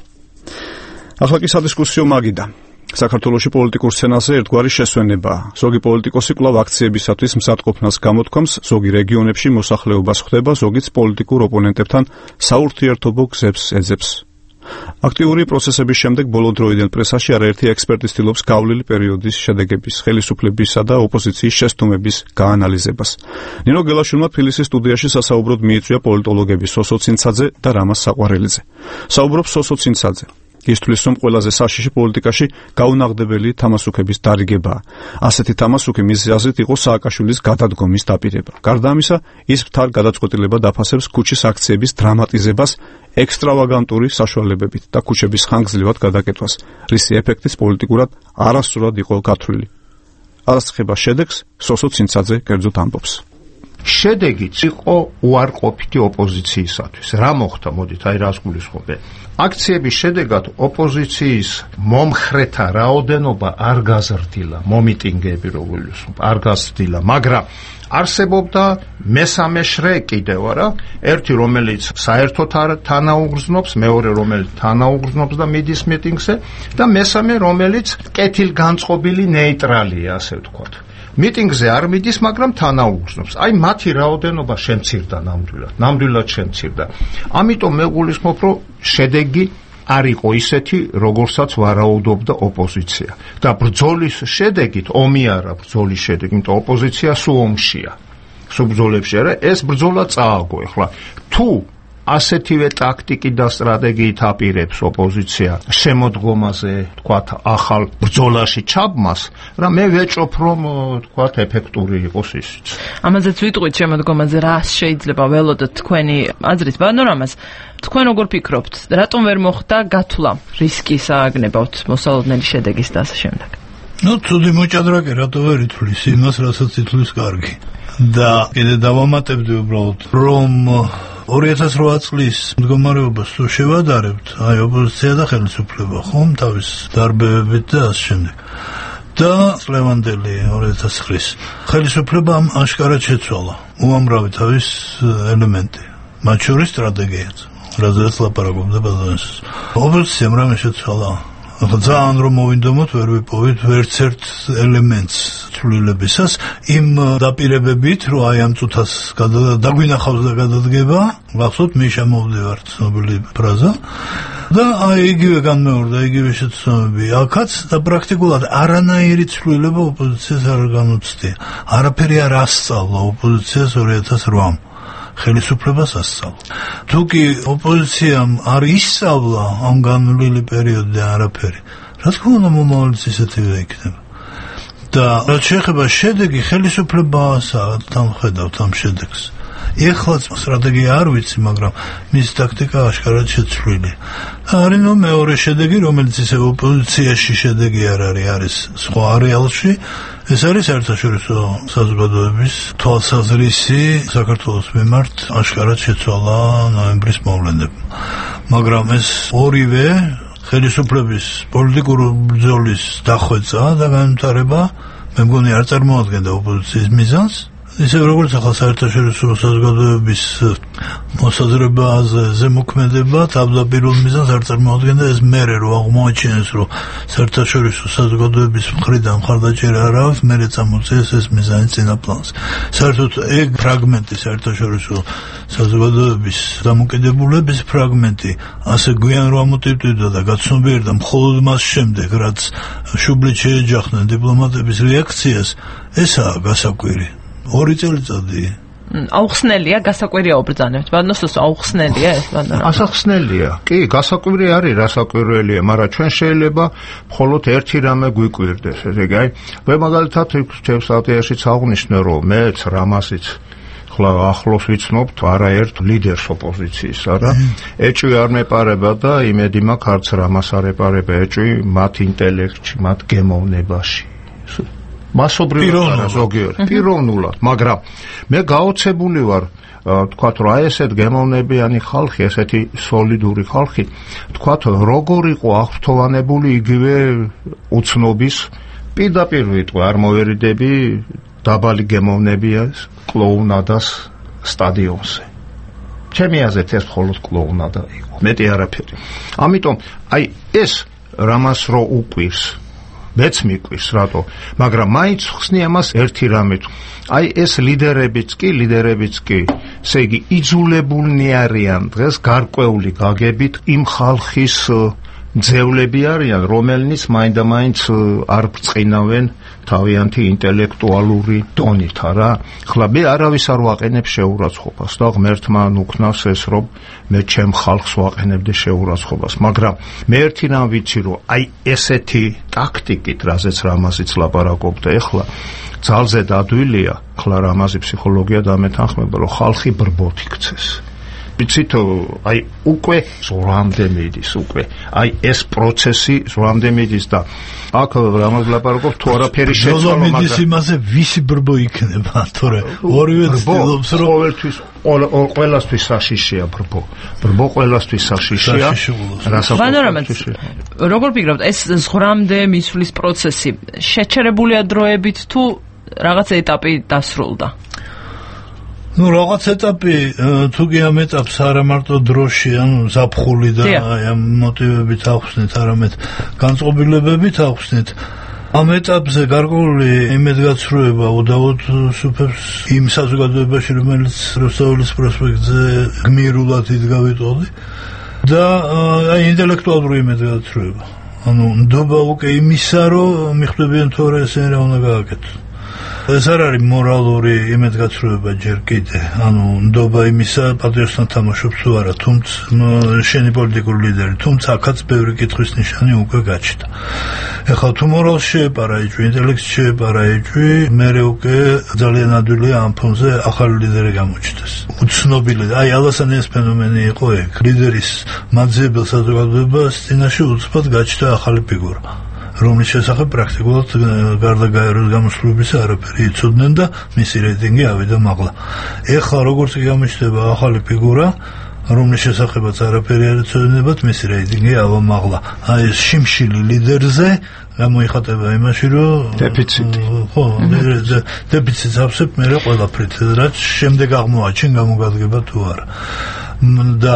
ახლა კი სადისკუსიო მაგიდა. საქართველოში პოლიტიკურ სცენაზე ერთგვარი შესვენებაა. ზოგი პოლიტიკოსი კვლავ აქციებისათვის მზადყოფნას გამოთქვამს, ზოგი რეგიონებში მოსახლეობას ხვდება, ზოგიც პოლიტიკურ ოპონენტებთან საურთიერთობო გზებს ეძებს. აქტიური პროცესების შემდეგ ბოლო დროიდან პრესაში არაერთი ექსპერტი ცდილობს გავლილი პერიოდის შედეგების, ხელისუფლებისა და ოპოზიციის შესტუმების გაანალიზებას. ნინო გელაშვილმა თბილისის სტუდიაში სასაუბროდ მიიწვია პოლიტოლოგები სოსო ცინცაძე და რამაზ საყვარელიძე. საუბრობს სოსო ცინცაძე. ისთვის რომ ყველაზე საშიში პოლიტიკაში გაუნაღდებელი თამასუქების დარიგებაა. ასეთი თამასუქი მის აზრით იყო სააკაშვილის გადადგომის დაპირება. გარდა ამისა, ის მთარ გადაწყვეტილება დაფასებს ქუჩის აქციების დრამატიზებას ექსტრავაგანტური საშუალებებით და ქუჩების ხანგრძლივად გადაკეთვას, რისი ეფექტიც პოლიტიკურად არასწორად იყო გათვლილი. ასახება შედეგს სოსო ცინცაძე კერძოდ ამბობს. შედეგიც იყო უარყოფითი ოპოზიციისათვის. რა მოხდა, მოდით, აი რას გულისხმობ? აქციების შედეგად ოპოზიციის მომხრეთა რაოდენობა არ გაზრდილა, მომიტინგები როგორ არ გაზრდილა, მაგრამ არსებობდა მესამე შრე კიდევ არა, ერთი რომელიც საერთოდ თანაუგრძნობს, მეორე რომელიც თანაუგრძნობს და მიდის მიტინგზე და მესამე რომელიც კეთილგანწყობილი ნეიტრალია, ასე ვთქვათ. მიტინგზე არ მიდის, მაგრამ თანაუგრძნობს. აი მათი რაოდენობა შემცირდა ნამდვილად შემცირდა. ამიტომ მე გულისხმობ, რომ შედეგი არ იყო ისეთი, როგორსაც ვარაუდობდა ოპოზიცია. და ბრძოლის შედეგით, ომი არა ბრძოლის შედეგი, იმიტომ ოპოზიცია სულ ომშია. სულ ბრძოლებში არა, ეს ბრძოლა წააგო. ეხლა თუ ასეთივე ტაქტიკით და სტრატეგიით აპირებს ოპოზიცია შემოდგომაზე, თქვათ, ახალ ბრძოლაში ჩაბმას, რა მე ვეჭოფ, რომ თქვათ, ეფექტური იყოს ისიც. ამაზეც ვიტყვით შემოდგომაზე, რა შეიძლება ველოდოთ თქვენი აზრით, პანორამას. თქვენ როგორ ფიქრობთ, რატომ ვერ მოხდა გათვლა რისკის ააგნებავთ მოსალოდნელი შედეგის და ასე შემდეგ? ცუდი მოჭადრაკე რატო ვერ ითვლის იმას, რასაც ითვლის კარგი. და კიდე დავამატებდი უბრალოდ, რომ 2008 წლის მდგომარეობას თუ შევადარებთ, ოპოზიცია და ხელისუფლება, ხომ, თავის დარბევებით და ასე შემდეგ. და წლევანდელი 2009-ის ხელისუფლებამ აშკარად შეცვალა უამრავი თავის ელემენტი, მათ შორის სტრატეგიაც, რაზეც ლაპარაკობდა ბაზარს. ოპოზიციამ რამე შეცვალა. ძალიან რომ მოვინდომოთ, ვერ ვიპოვით ვერცერთ ელემენტს ცვლილებისას, იმ დაპირებებით, რომ აი ამ წუთას დაგვინახავს და გადადგება, გახსოვთ, მიშა მოვდივართ, ცნობილი ფრაზა. და აი იგივე განმეორდა, იგივე შეცდომები აქაც და პრაქტიკულად არანაირი ცვლილება ოპოზიციას არ განუცდია. არაფერი არ ასწავლა ოპოზიციას 2008-ს. ხელისუფლებას ასწავლა. თუ კი ოპოზიციამ არ ისწავლა ამ განვლილი პერიოდიდან არაფერი, რა თქმა უნდა მომავალიც ისეთივე იქნება. და რაც შეეხება შედეგი, ხელისუფლებას თანხედავთ ამ შედეგს. ეხლაც სტრატეგია არ ვიცი, მაგრამ მის ტაქტიკა აშკარად შეცვლილია. არის მეორე შედეგი, რომელიც ისე ოპოზიციაში შედეგი არ არის სხვა არეალში. ეს არის საერთაშორისო საზოგადოების თვალსაზრისი საქართველოს მიმართ აშკარად შეცვალა ნოემბრის მოვლენებმა. მაგრამ ეს ორივე ხელისუფლების პოლიტიკური ბრძოლის დახვეწა და განვითარება მე მგონი არ წარმოადგენდა ოპოზიციის მიზანს. ისე როგორც ახლა საერთაშორისო საზოგადოების მოსაზრებაზე ზემოქმედება თავდაპირველ მიზანს არ წარმოადგენდა. ეს მერე რომ აღმოაჩინეს, რომ საერთაშორისო საზოგადოების მხრიდან მხარდაჭერა არ აქვს, მერე წამოწიეს ეს მიზანი წინა პლანს. საერთოდ ეგ ფრაგმენტი საერთაშორისო საზოგადოების დამოკიდებულების ფრაგმენტი ასე გვიან რომ ამოტივტივდა და გაცნობიერდა მხოლოდ მას შემდეგ, რაც შუბლით შეეჯახნენ დიპლომატების რეაქციას, ესაა გასაკვირი. 2 წელიწადი. აუხსნელია, გასაკვირია უბრძანებთ. ბანოსოს აუხსნელია ეს ბანარა. ასახსნელია. კი, გასაკვირი არის, რასაკვირველია, მაგრამ ჩვენ შეიძლება მხოლოდ ერთი რამე გვიკვირდეს. ესე იგი, მე მაგალითად ჩემს სტატიაში აღნიშნე, რომ მეც რამასიც ხლა ახლოს ვიცნობთ არაერთ ლიდერს ოპოზიციის, არა? ეჭვი არ მეპარება და იმედი მაქვს არც რამას არ ეპარება ეჭვი მათ ინტელექტში, მათ გემოვნებაში. მასობრივად ზოგიერთ პიროვნულად, მაგრამ მე გაოცებული ვარ თქვათ რომ აი ესეთ გემოვნებიანი ხალხი, ესეთი სოლიდური ხალხი, თქვათ როგორ იყო აღფრთოვანებული იგივე უცნობის პირდაპირ ვიტყვი, არ მოვერიდები დაბალი გემოვნებიას კლოუნადას სტადიონზე. ჩემი აზრით ეს მხოლოდ კლოუნადა იყო, მეტი არაფერი. ამიტომ აი ეს რამას რო უყვირს მეც მიყვირს, რატო? მაგრამ მაინც ხსნი ამას ერთი რამით. აი ეს ლიდერებიც კი, ესე იგი იძულებულნი არიან დღეს გარკვეული გაგებით იმ ხალხის ძევლები არიან, რომელნიც მაინდა-მაინც არ ბრწყინავენ თავიანთი ინტელექტუალური დონით, არა? ხლა მე არავის არ ვაყენებ შეურაცხყოფას და ღმერთმა ნუქნავს ეს, რომ მე ჩემ ხალხს ვაყენებდი შეურაცხყოფას, მაგრამ მე ერთი რამ ვიცი, რომ აი ესეთი ტაქტიკით, რაზეც რამაზიც ლაპარაკობდა ეხლა, ძალზე დადვილია, ხლა რამაზი ფსიქოლოგია დამეთანხმება, რომ ხალხი ბრბოთ იქცეს. ვიცით, აი უკვე ზურამდე მიდის, აი ეს პროცესი ზურამდე მიდის და აქ რამაც ლაპარაკობ თუ არაფერი შეცვალა, მაგრამ მიდის იმაზე ვისი ბრბო იქნება, თორე ორივე ცდილობს რომ ყველასთვის საშიშია ბრბო ყველასთვის საშიშია. როგორ ფიქრობთ, ეს ზურამდე მისვლის პროცესი შეჩერებულია დროებით თუ რაღაც ეტაპი დასრულდა? რაღაც ეტაპი, თუ კი ამ ეტაპს არა მარტო დროში, ზაფხული და ამ მოტივებით ახსნით, არამედ განწყობილებებით ახსნით. ამ ეტაპზე გარკვეული იმედგაცრუება უდავოდ სუფევს იმ საზოგადოებაში, რომელიც რუსთაველის პროსპექტზე გმირულად იდგა ვიტყოდი და აი ინტელექტუალური იმედგაცრუება. ნდობა უკვე იმისა, რომ მიხვდებიან თუ არა ესენი რა უნდა გააკეთოს. ეს არ არის მორალური იმედგაცრუება ჯერ კიდე, ანუ ნდობა იმისა პატრიოტთან თამაშობს თუ არა, თუმცა შენი პოლიტიკური ლიდერი, თუმცა აქაც ბევრი კითხვის ნიშანი უკვე გაჩნდა. ეხლა თუ მორალს შეეპარა იჭვი, ინტელექტს შეეპარა იჭვი, მერე უკვე ძალიან ადვილია ამ ფონზე ახალი ლიდერი გამოჩნდეს. უცნობილი, აი ალასანიას ფენომენი იყო ეგ. ლიდერის მაძიებელ საზოგადოებას წინაშე უცბად გაჩნდა ახალი ფიგურა, რომლის შესახებ პრაქტიკულად გარდა გაეროს გამოსვლებისა არაფერი იცოდნენ და მისი რეიტინგი ავიდა მაღლა. ეხლა როგორც კი გამოჩნდება ახალი ფიგურა, რომლის შესახებაც არაფერი არ იცოდებათ, მისი რეიტინგი ავა მაღლა. აი ეს შიმშილი ლიდერზე გამოიხატება იმაში, რომ დეფიციტი. ხო, დეფიციტს ავსებ მე ყველაფრით, რაც შემდეგ აღმოაჩენ გამოგადგება თუ არა. და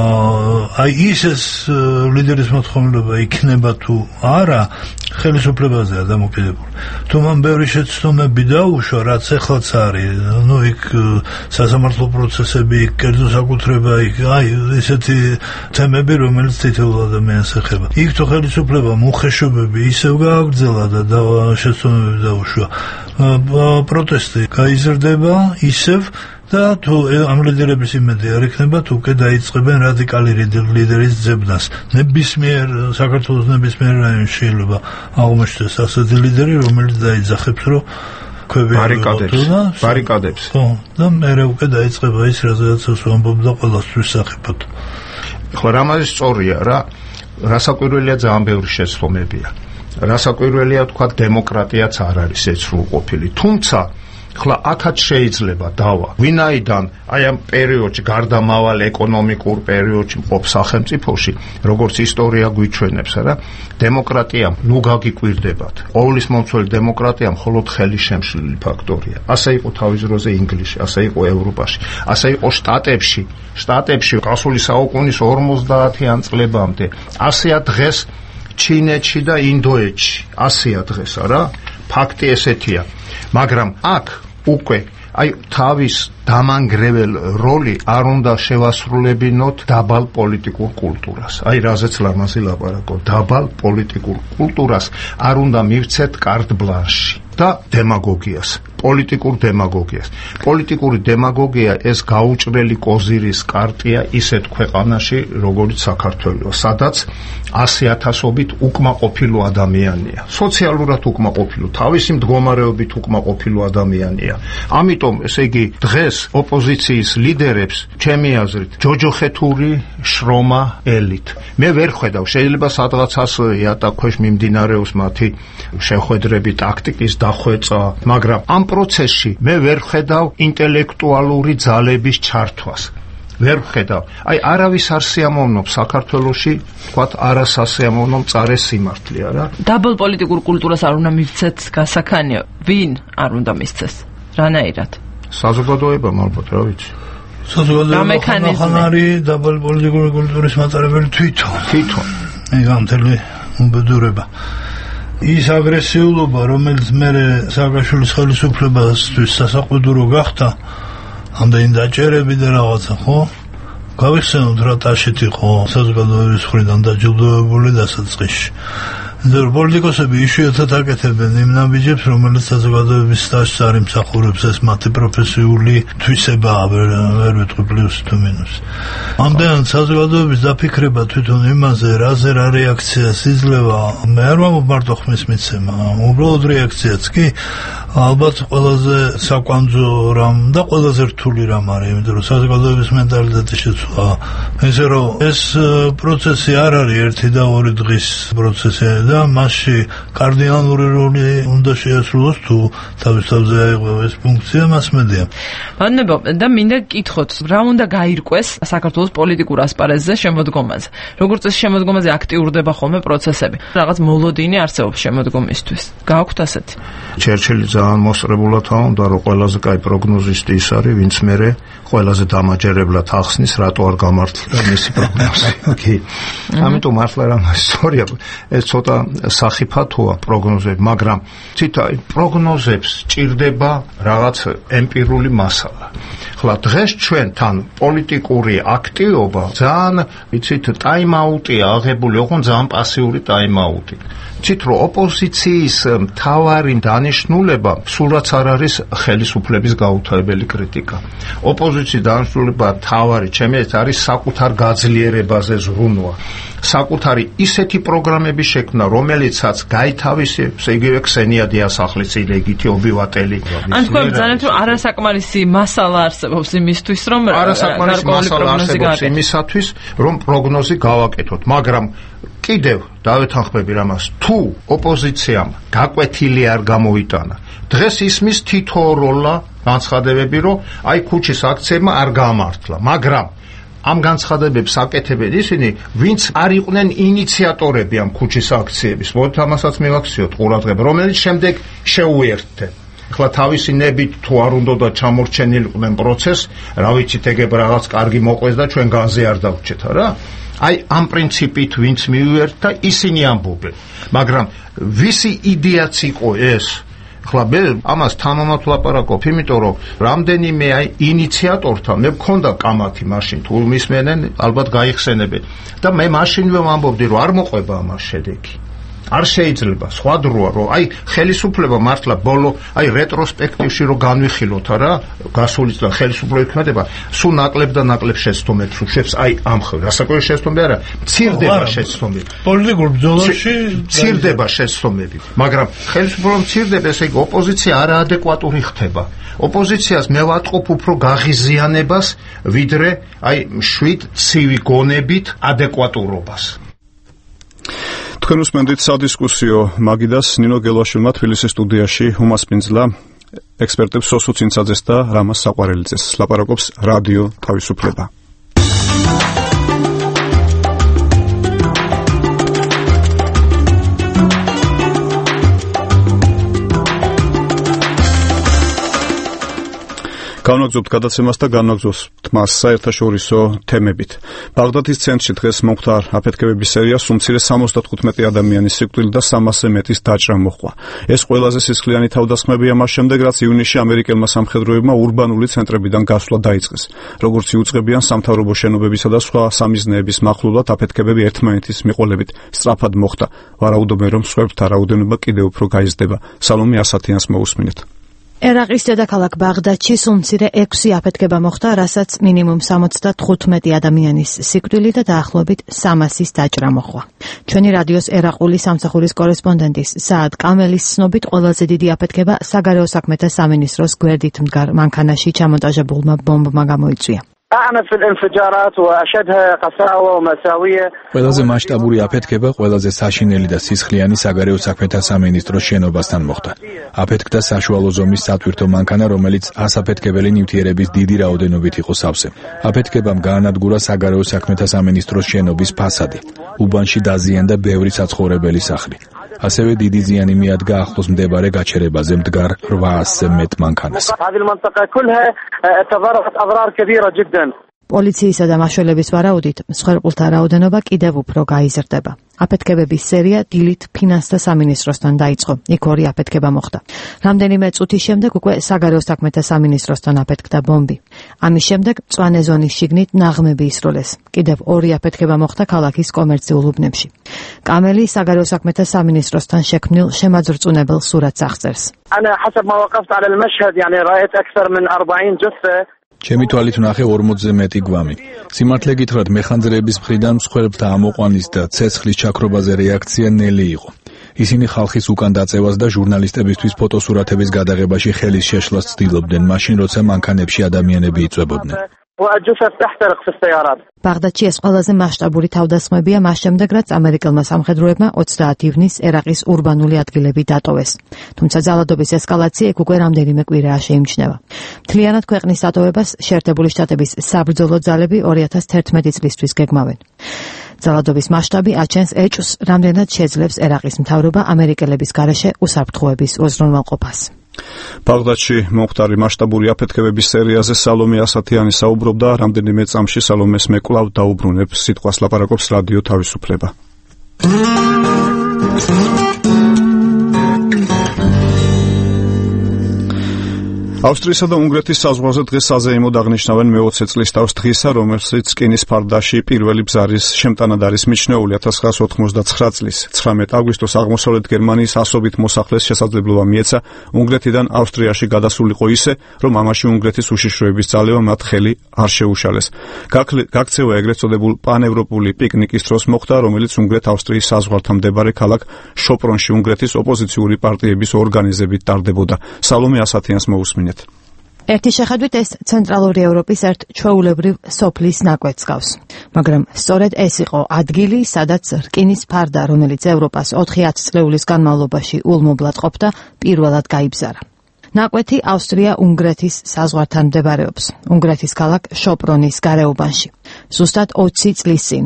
აი ის ლიდერის მოთხოვნილება იქნება თუ არა, ხელისუფლებაზეა დამოკიდებული. თუ მან ბევრი შეცდომები დაუშვა, რაც ეხლაც არის, იქ სასამართლო პროცესები, კერძო საკუთრება, აი ესეთი თემები, რომელიც თითოეულ ადამიანს ეხება. იქ თუ ხელისუფლებამ უხეშობები ისევ გააგრძელა და შეცდომები დაუშვა, პროტესტი გაიზრდება ისევ და თუ ამ ლიდერების იმედი არ იქნება, თუ უკვე დაიწყებენ რადიკალი ლიდერის ძებნას. საქართველოს ნებისმიერ რაიონში შეიძლება აღმოჩნდეს ასეთი ლიდერი, რომელიც დაიძახებს, რომ ქვევი ბარიკადებს. ხო, და მერე უკვე დაიწყება ის, რაზეც ვამბობდა ყველასთვის სახიფათო. ხო, რამაზი სწორია რა, რასაკვირველია, ძალიან ბევრი შეცდომებია. რასაკვირველია, თქვა დემოკრატიაც არ არის ეცრულყოფილი, თუმცა ხლა აქაც შეიძლება დავა, ვინაიდან აი ამ პერიოდში, გარდამავალ ეკონომიკურ პერიოდში მყოფ სახელმწიფოში, როგორც ისტორია გვიჩვენებს, რა, დემოკრატია ნუ გაგიკვირდებათ. ყოვლის მომცველი დემოკრატია მხოლოდ ხელის შემშლელი ფაქტორია. ასე იყო თავის დროზე ინგლისში, ასე იყო ევროპაში, ასე იყო შტატებში გასული საუკუნის 50-იან წლებამდე, ასეა დღეს ჩინეთში და ინდოეთში, ასეა დღეს, რა, ფაქტი ესეთია. მაგრამ აქ უკვე აი თავის დამანგრეველ როლი არ უნდა შევასრულებინოთ დაბალ პოლიტიკურ კულტურას. აი რაზეც ლამაზი ლაპარაკო, დაბალ პოლიტიკურ კულტურას არ უნდა მივცეთ კარტ ბლანში და დემაგოგიას, პოლიტიკურ დემაგოგიას. პოლიტიკური დემაგოგია ეს გაუჭრელი კოზირის კარტია ისეთ ქვეყანაში, როგორც საქართველო, სადაც 100,000-ობით უკმაყოფილო ადამიანია. სოციალურად უკმაყოფილო, თავისი მდგომარეობით უკმაყოფილო ადამიანია. ამიტომ, ესე იგი, დღეს ოპოზიციის ლიდერებს, ჩემი აზრით, ჯოჯოხეთური შრომა ელით. მე ვერ ხედავ, შეიძლება სადღაცას იატაკქვეშ მიმდინარეობს მათი შეხვედრები, ტაქტიკის დახვეწა, მაგრამ ამ პროცესში მე ვერ ხედავ ინტელექტუალური ძალების ჩართვას. ვერ ხედავ. აი არავის არ სიამოვნობს საქართველოში, თქვათ არასასიამოვნო მწარე სიმართლეა რა. დაბალ პოლიტიკურ კულტურას არ უნდა მივცეთ გასახანია. ვინ არ უნდა მისცეს? რანაირად? საზოგადოებამ ალბათ, რა ვიცი. საზოგადოება ხანარი დაბალ პოლიტიკური კულტურის მატარებელი თვითონ. ეგ ამთელი უბედურება. ის აგრესიულობა, რომელიც მე სააკაშვილის ხელისუფლებასთვის სასაყვედურო გახდა, ამდენი დაჭერები და რაღაცა, ხო? გავიხსენოთ რა ტაშით იყო საზოგადოების მხრიდან დაჯილდოებული დასაწყისში. პოლიტიკოსები იშვიათად აკეთებენ იმ ნაბიჯებს, რომელიც საზოგადოების სტაჟს არ იმსახურებს, ეს მათი პროფესიული თვისებაა, ვერ ვიტყვი პლუსი თუ მინუსი. ამდენად საზოგადოების დაფიქრება თვითონ იმაზე, რაზე რა რეაქციას იძლევა, მე არ ვამბობ მარტო ხმის მიცემა, უბრალოდ რეაქციაც კი ალბათ ყველაზე საკვანძო რამ და ყველაზე რთული რამ არის, იმიტომ რომ საზოგადოების მენტალიტეტი შეცვლა. ესე რომ ეს პროცესი არ არის ერთი და ორი დღის პროცესი და მასში კარდინალური როლი უნდა შეასრულოს თუ თავისთავად აიღო ეს ფუნქცია მასმედია. ბანებო და მინდა გკითხოთ, რა უნდა გაირკვეს საქართველოს პოლიტიკურ ასპარეზზე შემოდგომაზე? როგორც ეს შემოდგომაზე აქტიურდება ხოლმე პროცესები? რაღაც მოლოდინი არსებობს შემოდგომისთვის. გააქვთ ასეთი? ჩერჩილი ძალიან მოსწრებულად ამბობდა, რომ ყველაზე კაი პროგნოზისტი ის არის, ვინც მერე ყველაზე დამაჯერებლად ახსნის, რატო არ გამართლა მისი პროგნოზი. კი. ამიტომ მართლა რა ისტორია, ეს ცოტა სახიფათოა პროგნოზები, მაგრამ ციტა პროგნოზებს ჭირდება რაღაც ემპირიული მასალა. ხლა დღეს ჩვენთან პოლიტიკური აქტივობა ძალიან, ვიცით, ტაიმ-აუტია აღებული, ოღონდ ძალიან პასიური ტაიმ-აუტი. ცით რომ ოპოზიციის მთავარი დანიშნულება სულაც არ არის ხელისუფლების გაუთავებელი კრიტიკა. ოპოზიციის დანიშნულება მთავარი ჩემი არის საკუთარ გაძლიერებაზე ზრუნვა. საკუთარი ისეთი პროგრამების შექმნა, რომელიცაც გაითავისებს იგივე ქსენია დიასახლის ილეგითი ობივატელი. ან თქვენ ბრძანებთ რომ არასაკმარისი მასალა არსებობს იმისთვის რომ არასაკმარისი მასალა არსებობს იმისათვის რომ პროგნოზი გავაკეთოთ, მაგრამ კიდევ დავეთანხმები რამას, თუ ოპოზიციამ გაკვეთილი არ გამოიტანა, დღეს ისმის თითო როლა განცხადებები, რომ აი ქუჩის აქციებმა არ გამართლა, მაგრამ ამ განცხადებებს აკეთებენ ისინი, ვინც არ იყვნენ ინიციატორები ამ ქუჩის აქციების. მოდით ამასაც მივაქციოთ ყურადღება, რომელიც შემდეგ შეუერთდნენ. ახლა თავისი ნებით თუ არ უნდა და ჩამორჩენილიყვნენ პროცესს, რა ვიცით, ეგებ რაღაც კარგი მოყვეს და ჩვენ განზე არ დავჭეთ რა. აი ამ პრინციპით ვინც მივიერთდა, ისინი ამბობენ. მაგრამ ვისი იდეაც იყო ეს? ახლა მე ამას თამამად ვლაპარაკობ, იმიტომ რომ რამდენიმე აი ინიციატორთან მე მქონდა კამათი მაშინ, თუ მისმენენ, ალბათ გაიხსენებენ. და მე მაშინვე ვამბობდი, რომ არ მოყვება ამას შედეგი. არ შეიძლება სხვა დროა რომ აი ხელისუფლება მართლა ბოლო აი რეტროსპექტივში რომ განვიხილოთ რა გასული წლების ხელისუფლების ქმედება სულ ნაკლებ და ნაკლებ შეცდომებს უშვებს აი ამ ხელ რასაკვირი შეცდომები არა მცირდება შეცდომები პოლიტიკურ ბრძოლაში მცირდება შეცდომები მაგრამ ხელისუფლება მცირდება ესე იგი ოპოზიცია არაადეკვატური ხდება ოპოზიციას მე ვატყობ უფრო გაღიზიანებას ვიდრე აი შვიდ ცივი გონებით ადეკვატურობას თქვენ უსმენთ სადისკუსიო მაგიდას ნინო გელვაშვილმა თბილისის სტუდიაში უმასპინძლა ექსპერტებს სოსო ცინცაძეს და რამაზ საყვარელიძეს ლაპარაკობს რადიო თავისუფლება განვაგრძობთ გადაცემას და განვაგრძობთ მას საერთაშორისო თემებით. ბაღდადის ცენტრში დღეს მომხდარ აფეთქებების სერია სუმცირე 75 ადამიანის სიკვდილით და 300-ზე მეტის დაჭრა მოჰყვა. ეს ყველაზე სისხლიანი თავდასხმებია მას შემდეგ, რაც ივნისში ამერიკელმა სამხედროებმა ურბანული ცენტრებიდან გასვლა დაიწყეს. როგორც იუწყებიან სამთავრობო შენობებისა და სხვა სამიზნეების მახლობლად აფეთქებები ერთმანეთის მიყოლებით სწრაფად მოხდა. ვარაუდობენ, რომ მსხვერპლთა რაოდენობა კიდევ უფრო გაიზრდება. სალომე ასათიანს მოусმინეთ. ერაყის დედაქალაქ ბაღდადში სუმცირე 6 აფეთქება მოხდა, რასაც მინიმუმ 75 ადამიანის სიკვდილი და დაახლოებით 300-ის დაჭრა მოჰყვა. ჩვენი რადიოს ერაყული სამსახურის კორესპონდენტის საად კამელის ცნობით ყველაზე დიდი აფეთქება საგარეო საქმეთა სამინისტროს გვერდით მდგარ მანქანაში ჩამონტაჟებულმა ბომბმა გამოიწვია. ყველაზე მასშტაბური აფეთქება ყველაზე საშინელი და სისხლიანი საგარეო საქმეთა სამინისტროს შენობასთან მოხდა. აფეთქდა საშუალო ზომის სათვირთო მანქანა, რომელიც ასაფეთქებელი ნივთიერების დიდი რაოდენობით იყო სავსე. აფეთქებამ გაანადგურა საგარეო საქმეთა სამინისტროს შენობის ფასადი. უბანში დაზიანდა ბევრი საცხოვრებელი სახლი. ასევე დიდი ზიანი მიადგა ახლოს მდებარე გაჩერებაზე მდგარ 800-ზე მეტ მანქანას. პოლიციისა და მაშველების ვარაუდით, მსხვერპლთა რაოდენობა კიდევ უფრო გაიზრდება. აფეთქებების სერია დილით ფინანსთა სამინისტროსთან დაიწყო. იქ 2 აფეთქება მოხდა. რამდენიმე წუთის შემდეგ უკვე საგარეო საქმეთა სამინისტროსთან აფეთქდა ბომბი. ამის შემდეგ მწვანე ზონის შიგნით ნაღმები ისროლეს. კიდევ 2 აფეთქება მოხდა ქალაქის კომერციულ უბნებში. კამელი საგარეო საქმეთა სამინისტროსთან შექმნილ შემაძრწუნებელ სურათს აღწერს. ჩემი თვალით ვნახე 40-ზე მეტი გვამი. სიმართლე გითხრათ, მეხანძრეების მხრიდან მსხვერპლთა ამოყვანის და ცეცხლის ჩაქრობაზე რეაქცია ნელი იყო. ისინი ხალხის უკან დაწევას და ჟურნალისტებისთვის ფოტოსურათების გადაღებაში ხელის შეშლას ცდილობდნენ, მაშინ როცა მანქანებში ადამიანები იწვებოდნენ. ბაღდადში ეს ყველაზე მასშტაბური თავდასხმებია მას შემდეგ, რაც ამერიკელმა სამხედროებმა 30 ივნისს ერაყის ურბანული ადგილები დატოვეს. თუმცა ძალადობის ესკალაცია იქ უკვე რამდენიმე კვირაა შეიმჩნევა. მთლიანად ქვეყნის დატოვებას შეერთებული შტატების საბრძოლო ძალები 2011 წლისთვის გეგმავენ. ძალადობის მასშტაბი აჩენს ეჭვს, რამდენად შეძლებს ერაყის მთავრობა ამერიკელების გარეშე უსაფრთხოების უზრუნველყოფას. ბაღდადში მომხდარი მასშტაბური აფეთქებების სერიაზე სალომე ასათიანი საუბრობდა, რამდენიმე წამში სალომეს მე კვლავ დაუბრუნებ სიტყვას ლაპარაკობს რადიო თავისუფლება. ავსტრიისა და უნგრეთის საზღვარზე დღეს საზეიმოდ აღნიშნავენ მე-20 წლის თავს დღისა, რომელშიც რკინის ფარდაში პირველი ბზარის შემტანად არის მიჩნეული 1989 წლის 19 აგვისტოს აღმოსავლეთ გერმანიის ასობით მოსახლეს შესაძლებლობა მიეცა უნგრეთიდან ავსტრიაში გადასულიყო ისე, რომ ამაში უნგრეთის უშიშროების ძალებმა მათ ხელი არ შეუშალეს. გაქცევა ეგრეთ წოდებულ პანევროპული პიკნიკის დროს მოხდა, რომელიც უნგრეთ-ავსტრიის საზღვართან მდებარე ქალაქ შოპრონში უნგრეთის ოპოზიციური პარტიების ორგანიზებით ტარდებოდა. სალომე ასათიანს მოусმინეთ. ერთი შეხედვით ეს ცენტრალური ევროპის ერთ ჩვეულებრივ სოფლის ნაკვეთს გავს. მაგრამ სწორედ ეს იყო ადგილი, სადაც რკინის ფარდა, რომელიც ევროპას 4-10 წლეულის განმავლობაში ულმობლად ყოფდა, პირველად გაიბზარა. ნაკვეთი ავსტრია-უნგრეთის საზღვართან მდებარეობს, უნგრეთის ქალაქ შოპრონის გარეუბანში. ზუსტად 20 წლის წინ,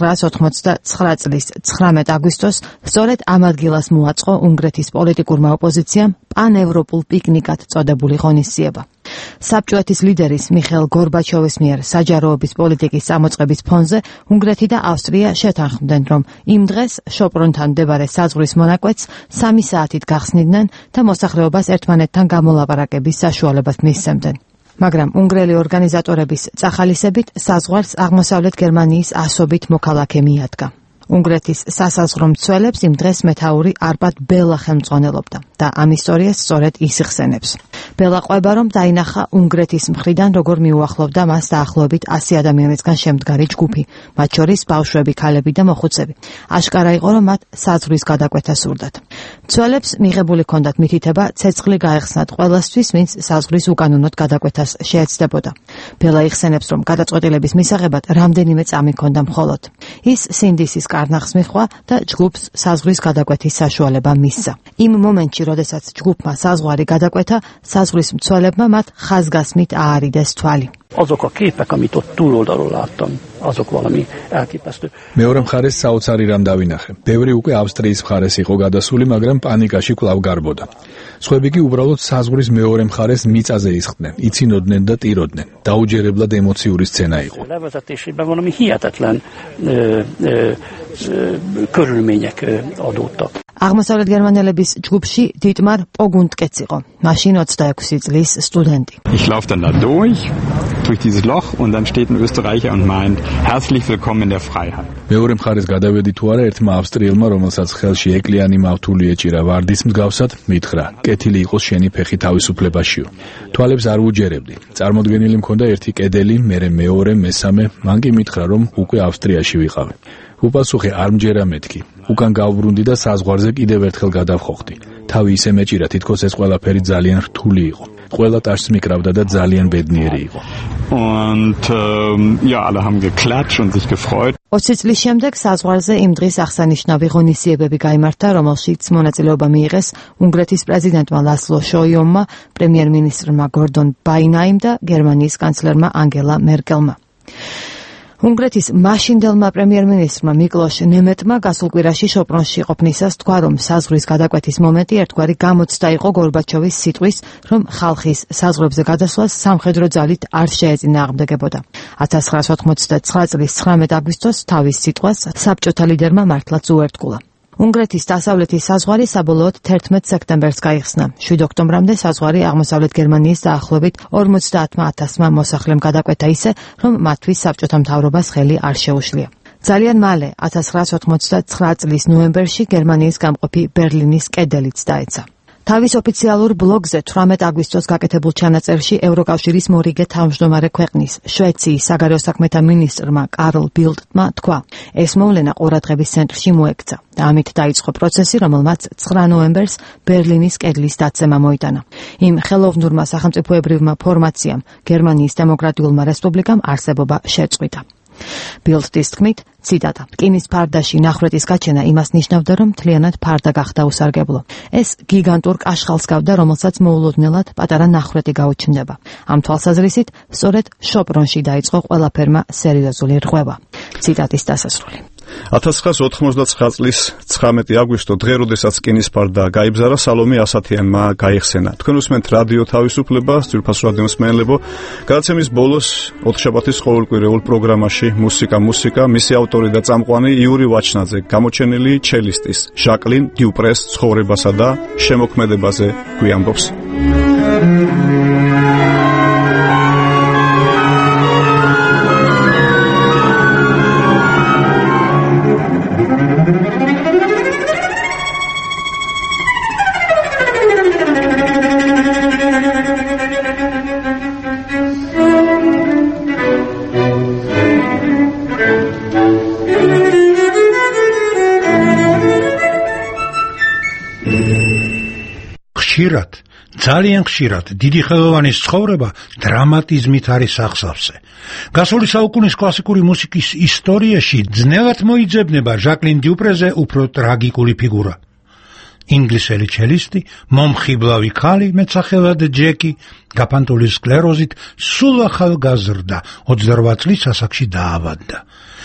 1989 წლის 19 აგვისტოს, სწორედ ამ ადგილას მოაწყო უნგრეთის პოლიტიკურმა ოპოზიციამ პანევროპულ პიკნიკად წოდებული ღონისძიება. საბჭოეთის ლიდერის მიხეილ გორბაჩოვის მიერ საჯაროობის პოლიტიკის წამოწყების ფონზე უნგრეთი და ავსტრია შეთანხმდნენ, რომ იმ დღეს შოპრონთან მდებარე საზღვრის მონაკვეთს 3 საათით გახსნიდნენ და მოსახლეობას ერთმანეთთან გამოლაპარაკების საშუალებას მისცემდნენ. მაგრამ უნგრელი ორგანიზატორების წახალისებით საზღვარს აღმოსავლეთ გერმანიის ასობით მოქალაქე მიადგა. უნგრეთის სასაზღვრო მცველებს იმ დღეს მეთაური არპად ბელა ხელმძღვანელობდა და ამ ისტორიას სწორედ ის იხსენებს. ბელა ყვება, რომ დაინახა უნგრეთის მხრიდან როგორ მიუახლოვდა მას დაახლოებით 100 ადამიანისგან შემდგარი ჯგუფი, მათ შორის ბავშვები, ქალები და მოხუცები. აშკარა იყო, რომ მათ საზღვრის გადაკვეთა სურდათ. მცველებს მიღებული ჰქონდათ მითითება ცეცხლი გაეხსნათ ყველასთვის, ვინც საზღვრის უკანონოდ გადაკვეთას შეეცდებოდა. ბელა იხსენებს, რომ გადაწყვეტილების მისაღებად რამდენიმე წამი ჰქონდა მხოლოდ. ის სინდისის კარნახს მიჰყვა და ჯგუფს საზღვრის გადაკვეთის საშუალება მისცა. იმ მომენტში, როდესაც ჯგუფმა საზღვარი გადაკვეთა, საზღვრის მცველებმა მათ ხაზგასმით აარიდეს თვალი. Azok a képek, amit ott túloldalról láttam, azok valami elképesztő. მეორე მხარეს საოცარი რამ დავინახე. ბევრი უკვე ავსტრიის მხარეს იყო გადასული, მაგრამ პანიკაში კვლავ გარბოდა. სხვები კი უბრალოდ საზღვრის მეორე მხარეს მიწაზე ისხდნენ, იცინოდნენ და ტიროდნენ. დაუჯერებლად ემოციური სცენა იყო. Levezetésében valami hihetetlen körülmények adódtak. აღმოსავლეთ გერმანელების ჯგუფში დიტმარ პოგუნდკეც იყო, მაშინ 26 წლის სტუდენტი. Ich laufe dann da durch dieses Loch und dann steht ein Österreicher und meint herzlich willkommen in der Freiheit. მეორე მხარეს გადავედი თუ არა ერთმა ავსტრიელმა, რომელსაც ხელში ეკლიანი მავთული ეჭირა ვარდის მსგავსად, მითხრა: "კეთილი იყოს შენი ფეხი თავისუფლებაშიო." თვალებს არ უჯერებდი. წარმოდგენილი მქონდა ერთი კედელი, მერე მეორე, მესამე, მან კი მითხრა, რომ უკვე ავსტრიაში ვიყავი. უპასუხე არ მჯერა მეთქი. უკან გავბრუნდი და საზღვარზე კიდევ ერთხელ გადავხოხდი. თავი ისე მეჭირა, თითქოს ეს ყველაფერი ძალიან რთული იყო. ყველა ტაშს მიკრავდა და ძალიან ბედნიერი იყო. Und ja, alle haben geklatscht und sich gefreut. 20 წლის შემდეგ საზღვარზე იმ დღის აღსანიშნავი ღონისძიებები გაიმართა, რომელშიც მონაწილეობა მიიღეს უნგრეთის პრეზიდენტმა ლასლო შოიომმა, პრემიერ-მინისტრმა გორდონ ბაინაიმ და გერმანიის კანცლერმა ანგელა მერკელმა. უნგრეთის მაშინდელმა პრემიერ-მინისტრმა მიკლოშ ნემეტმა გასულ კვირაში შოპრონში ყოფნისას თქვა, რომ საზღვრის გადაკვეთის მომენტი ერთგვარი გამოცდა იყო გორბაჩოვის სიტყვის, რომ ხალხის საზღვრებზე გადასვლას სამხედრო ძალით არ შეეწინააღმდეგებოდა. 1989 წლის 19 აგვისტოს თავის სიტყვას საბჭოთა ლიდერმა მართლაც უერთგულა. უნგრეთის დასავლეთის საზღვარი საბოლოოდ 11 სექტემბერს გაიხსნა. 7 ოქტომბრამდე საზღვარი აღმოსავლეთ გერმანიის დაახლოებით 50,000 მოსახლემ გადაკვეთა ისე, რომ მათთვის საბჭოთა მთავრობას ხელი არ შეუშლია. ძალიან მალე 1989 წლის ნოემბერში გერმანიის გამყოფი ბერლინის კედელიც დაეცა. თავის ოფიციალურ ბლოგზე 18 აგვისტოს გაკეთებულ ჩანაწერში ევროკავშირის მორიგე თავმჯდომარე ქვეყნის შვეიციის საგარეო საქმეთა მინისტრმა კარლ ბილდტმა თქვა, ეს მოვლენა ყურადღების ცენტრში მოექცა და ამით დაიწყო პროცესი, რომელმაც 9 ნოემბერს ბერლინის კედლის დაცემა მოიტანა. იმ ხელოვნურმა სახელმწიფოებრივმა ფორმაციამ, გერმანიის დემოკრატიულმა რესპუბლიკამ არსებობა შეწყვიტა. ბილდტის თქმით, ციტატა: "რკინის ფარდაში ნახვეტის გაჩენა იმას ნიშნავდა, რომ მთლიანად ფარდა გახდა უსარგებლო. ეს გიგანტურ კაშხალს გავდა, რომელსაც მოულოდნელად პატარა ნახვეტი გაუჩნდება. ამ თვალსაზრისით, სწორედ შოპრონში დაიწყო ყველაფერმა სერიოზული რღვევა." ციტატის დასასრული. 1989 წლის 19 აგვისტო დღე, როდესაც რკინის ფარდა გაიბზარა, სალომე ასათიანმა გაიხსენა. თქვენ უსმენთ რადიო თავისუფლება, სწორფას რადიო მსმენელებო. გადაცემის ბოლოს ოთხშაბათის ყოველკვირეულ პროგრამაში მუსიკა, მისი ავტორი და წამყვანი იური ვაჩნაძე გამოჩენილი ჩელისტის ჟაკლინ დიუპრეს ცხოვრებასა და შემოქმედებაზე გვიამბობს. ძალიან ხშირად დიდი ხელოვანის ცხოვრება დრამატიზმით არის აღსავსე. გასული საუკუნის კლასიკური მუსიკის ისტორიაში ძნელად მოიძებნება ჟაკლინ დიუპრეზე უფრო ტრაგიკული ფიგურა. ინგლისელი ჩელისტი, მომხიბლავი ქალი, მეცახელად ჯეკი, გაფანტული სკლეროზით სულ ახალგაზრდა 28 წლის ასაკში დაავადდა.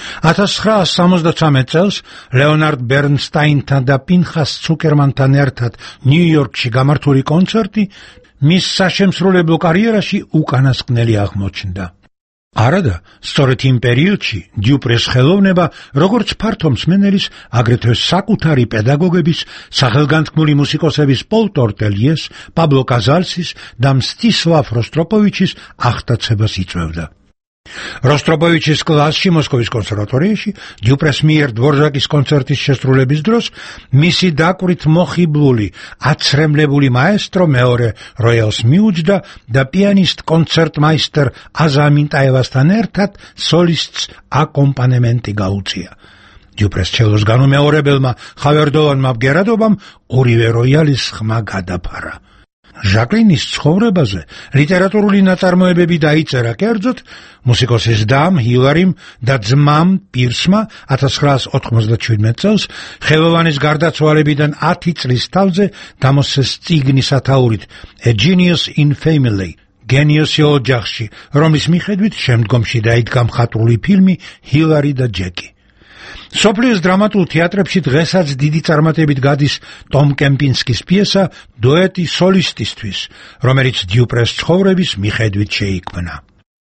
1973 წელს ლეონარდ ბერნსტაინთან და პინხას ცუკერმანთან ერთად ნიუ-იორკში გამართული კონცერტი მის საშემსრულებლო კარიერაში უკანასკნელი აღმოჩნდა. არადა, სწორედ იმ პერიოდში დიუპრეს ხელოვნება, როგორც ფართო მსმენელის, აგრეთვე საკუთარი პედაგოგების, სახელგანთქმული მუსიკოსების პოლ ტორტელიეს, პაბლო კაზალსის და მსტისლავ როსტროპოვიჩის აღტაცებას იწვევდა. როსტროპოვიჩის კლასში მოსკოვის კონსერვატორიაში დიუპრეს მიერ დვორჟაკის კონცერტის შესრულების დროს მისი დაკვრით მოხიბლული, აცრემლებული მაესტრო მეორე როიალს მიუჯდა და პიანისტ კონცერტმაისტერ აზამინტაევასთან ერთად სოლისტს აკომპანემენტი გაუწია. დიუპრეს ჩელოს განუმეორებელმა ხავერდოვანმა ბგერადობამ ორივე როიალის ხმა გადაფარა. ჟაკლინის ცხოვრებაზე ლიტერატურული ნაწარმოებები დაიწერა კერძოდ მუსიკოსის დამ ჰილარიმ და ძმამ პირსმა 1997 წელს ხელოვანის გარდაცვალებიდან 10 წლის თავზე დამოსეს წიგნის ათაურით A Genius in Family, გენიოსი ოჯახში, რომლის მიხედვით შემდგომში დაიდგა მხატვრული ფილმი ჰილარი და ჯეკი. სოფლიოს დრამატულ თეატრებში დღესაც დიდი წარმატებით გადის ტომ კემპინსკის პიესა დუეტი სოლისტისთვის, რომელიც დიუპრეს ცხოვრების მიხედვით შეიქმნა.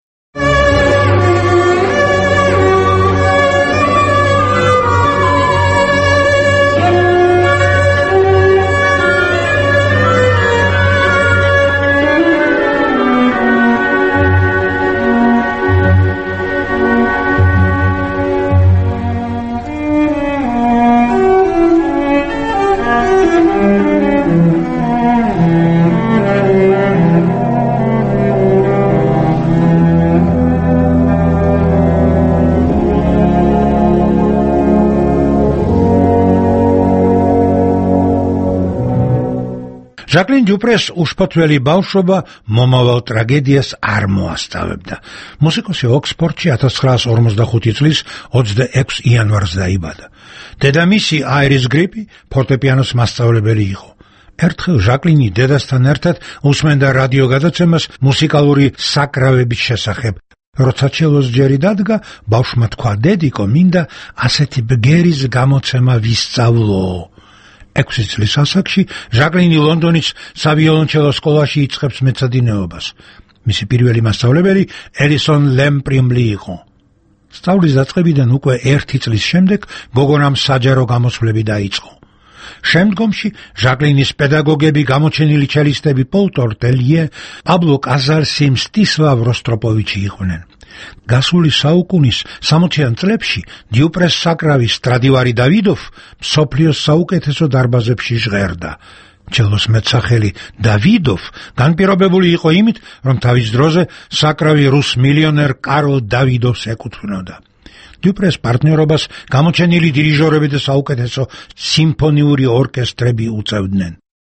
ჟაკლინ დიუპრეს უშფოთველი ბავშვობა მომავალ ტრაგედიას არ მოასწავებდა. მუსიკოსი ოქსფორდში 1945 წლის 26 იანვარს დაიბადა. დედამისი აირის გრიპი ფორტეპიანოს მასწავლებელი იყო. ერთხელ ჟაკლინი დედასთან ერთად უსმენდა რადიო გადაცემას მუსიკალური საკრავების შესახებ. როცა ჩელოს ჯერი დადგა, ბავშვმა თქვა დედიკო, მინდა ასეთი ბგერის გამოცემა ვისწავლო. 6 წლის ასაკში ჟაკლინი ლონდონის სავიოლონჩელო სკოლაში იწყებს მეცადინეობას. მისი პირველი მასწავლებელი ელისონ ლემპრიმლი იყო. სწავლის დაწყებიდან უკვე 1 წლის შემდეგ გოგონამ საჯარო გამოსვლები დაიწყო. შემდგომში ჟაკლინის პედაგოგები გამოჩენილი ჩელისტები პოლ ტორტელიე, პაბლო კაზალსი, მსტისლავ როსტროპოვიჩი იყვნენ. გასული საუკუნის 60-იან წლებში დიუპრეს საკრავი სტრადივარი დავიდოვ მსოფლიოს საუკეთესო დარბაზებში ჟღერდა. ჩელოს მეტსახელი დავიდოვ განპირობებული იყო იმით, რომ თავის დროზე საკრავი რუს მილიონერ კარლ დავიდოვს ეკუთვნოდა. დიუპრეს პარტნიორობას გამოჩენილი დირიჟორები და საუკეთესო სიმფონიური ორკესტრები უწევდნენ.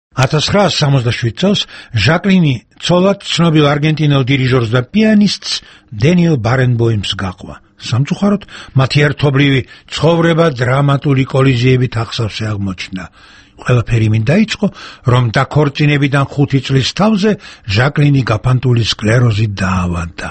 1967 წელს ჟაკლინი ცოლად ცნობილ არგენტინელ დირიჟორს და პიანისტს დენიელ ბარენბოიმს გაყვა. სამწუხაროდ მათი ერთობლივი ცხოვრება დრამატული კოლიზიებით აღსავსე აღმოჩნდა. ყველაფერი მით დაიწყო, რომ დაქორწინებიდან 5 წლის თავზე ჟაკლინი გაფანტული სკლეროზით დაავადდა.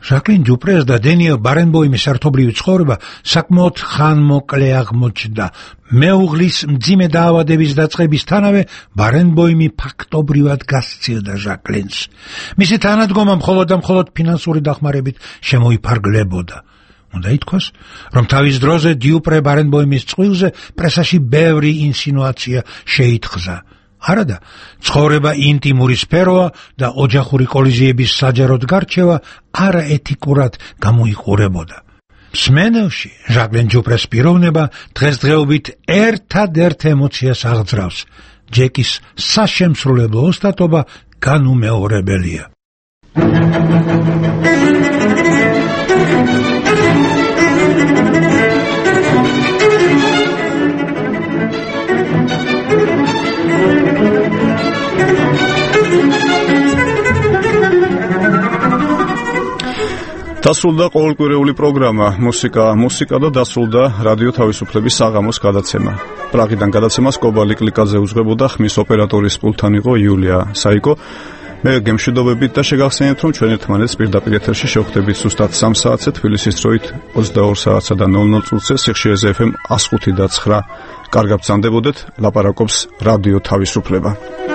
ჟაკლინ ჯუპრეს და დენიელ ბარენბოიმის ერთობლივი ცხოვრება საკმაოდ ხანმოკლე აღმოჩნდა. მეუღლის მძიმე დაავადების დაწყებისთანავე ბარენბოიმი ფაქტობრივად გასცილდა ჟაკლინს. მისი თანადგომა მხოლოდ და მხოლოდ ფინანსური დახმარებით შემოიფარგლებოდა. უნდა ითქვას, რომ თავის დროზე დიუპრე ბარენბოიმის წყვილზე პრესაში ბევრი ინსინუაცია შეიტხზა. არადა, ცხოვრება ინტიმური სფეროა და ოჯახური კოლიზიების საჯაროდ გარჩევა არაეთიკურად გამოიყურებოდა. მსმენელში ჟაკლინ ჯუპრეს პიროვნება დღესდღეობით ერთადერთ ემოციას აღძრავს. ჯეკის საშემსრულებლო ოსტატობა განუმეორებელია. დასრულდა ყოველკვირეული პროგრამა მუსიკა და დასრულდა რადიო თავისუფლების საღამოს გადაცემა. პრაღიდან გადაცემას კობალი კლიკაზე უძღვებოდა, ხმის ოპერატორის პულტთან იყო იულია საიკო. მე გემშვიდობებით და შეგახსენებთ, რომ ჩვენ ერთმანეთს პირდაპირ ეთერში შევხვდებით ზუსტად 3 საათზე თბილისის დროით 22 საათსა და 00 წუთზე სიხშირეზე FM 105.9. კარგად ბრძანდებოდეთ, ლაპარაკობს რადიო თავისუფლება.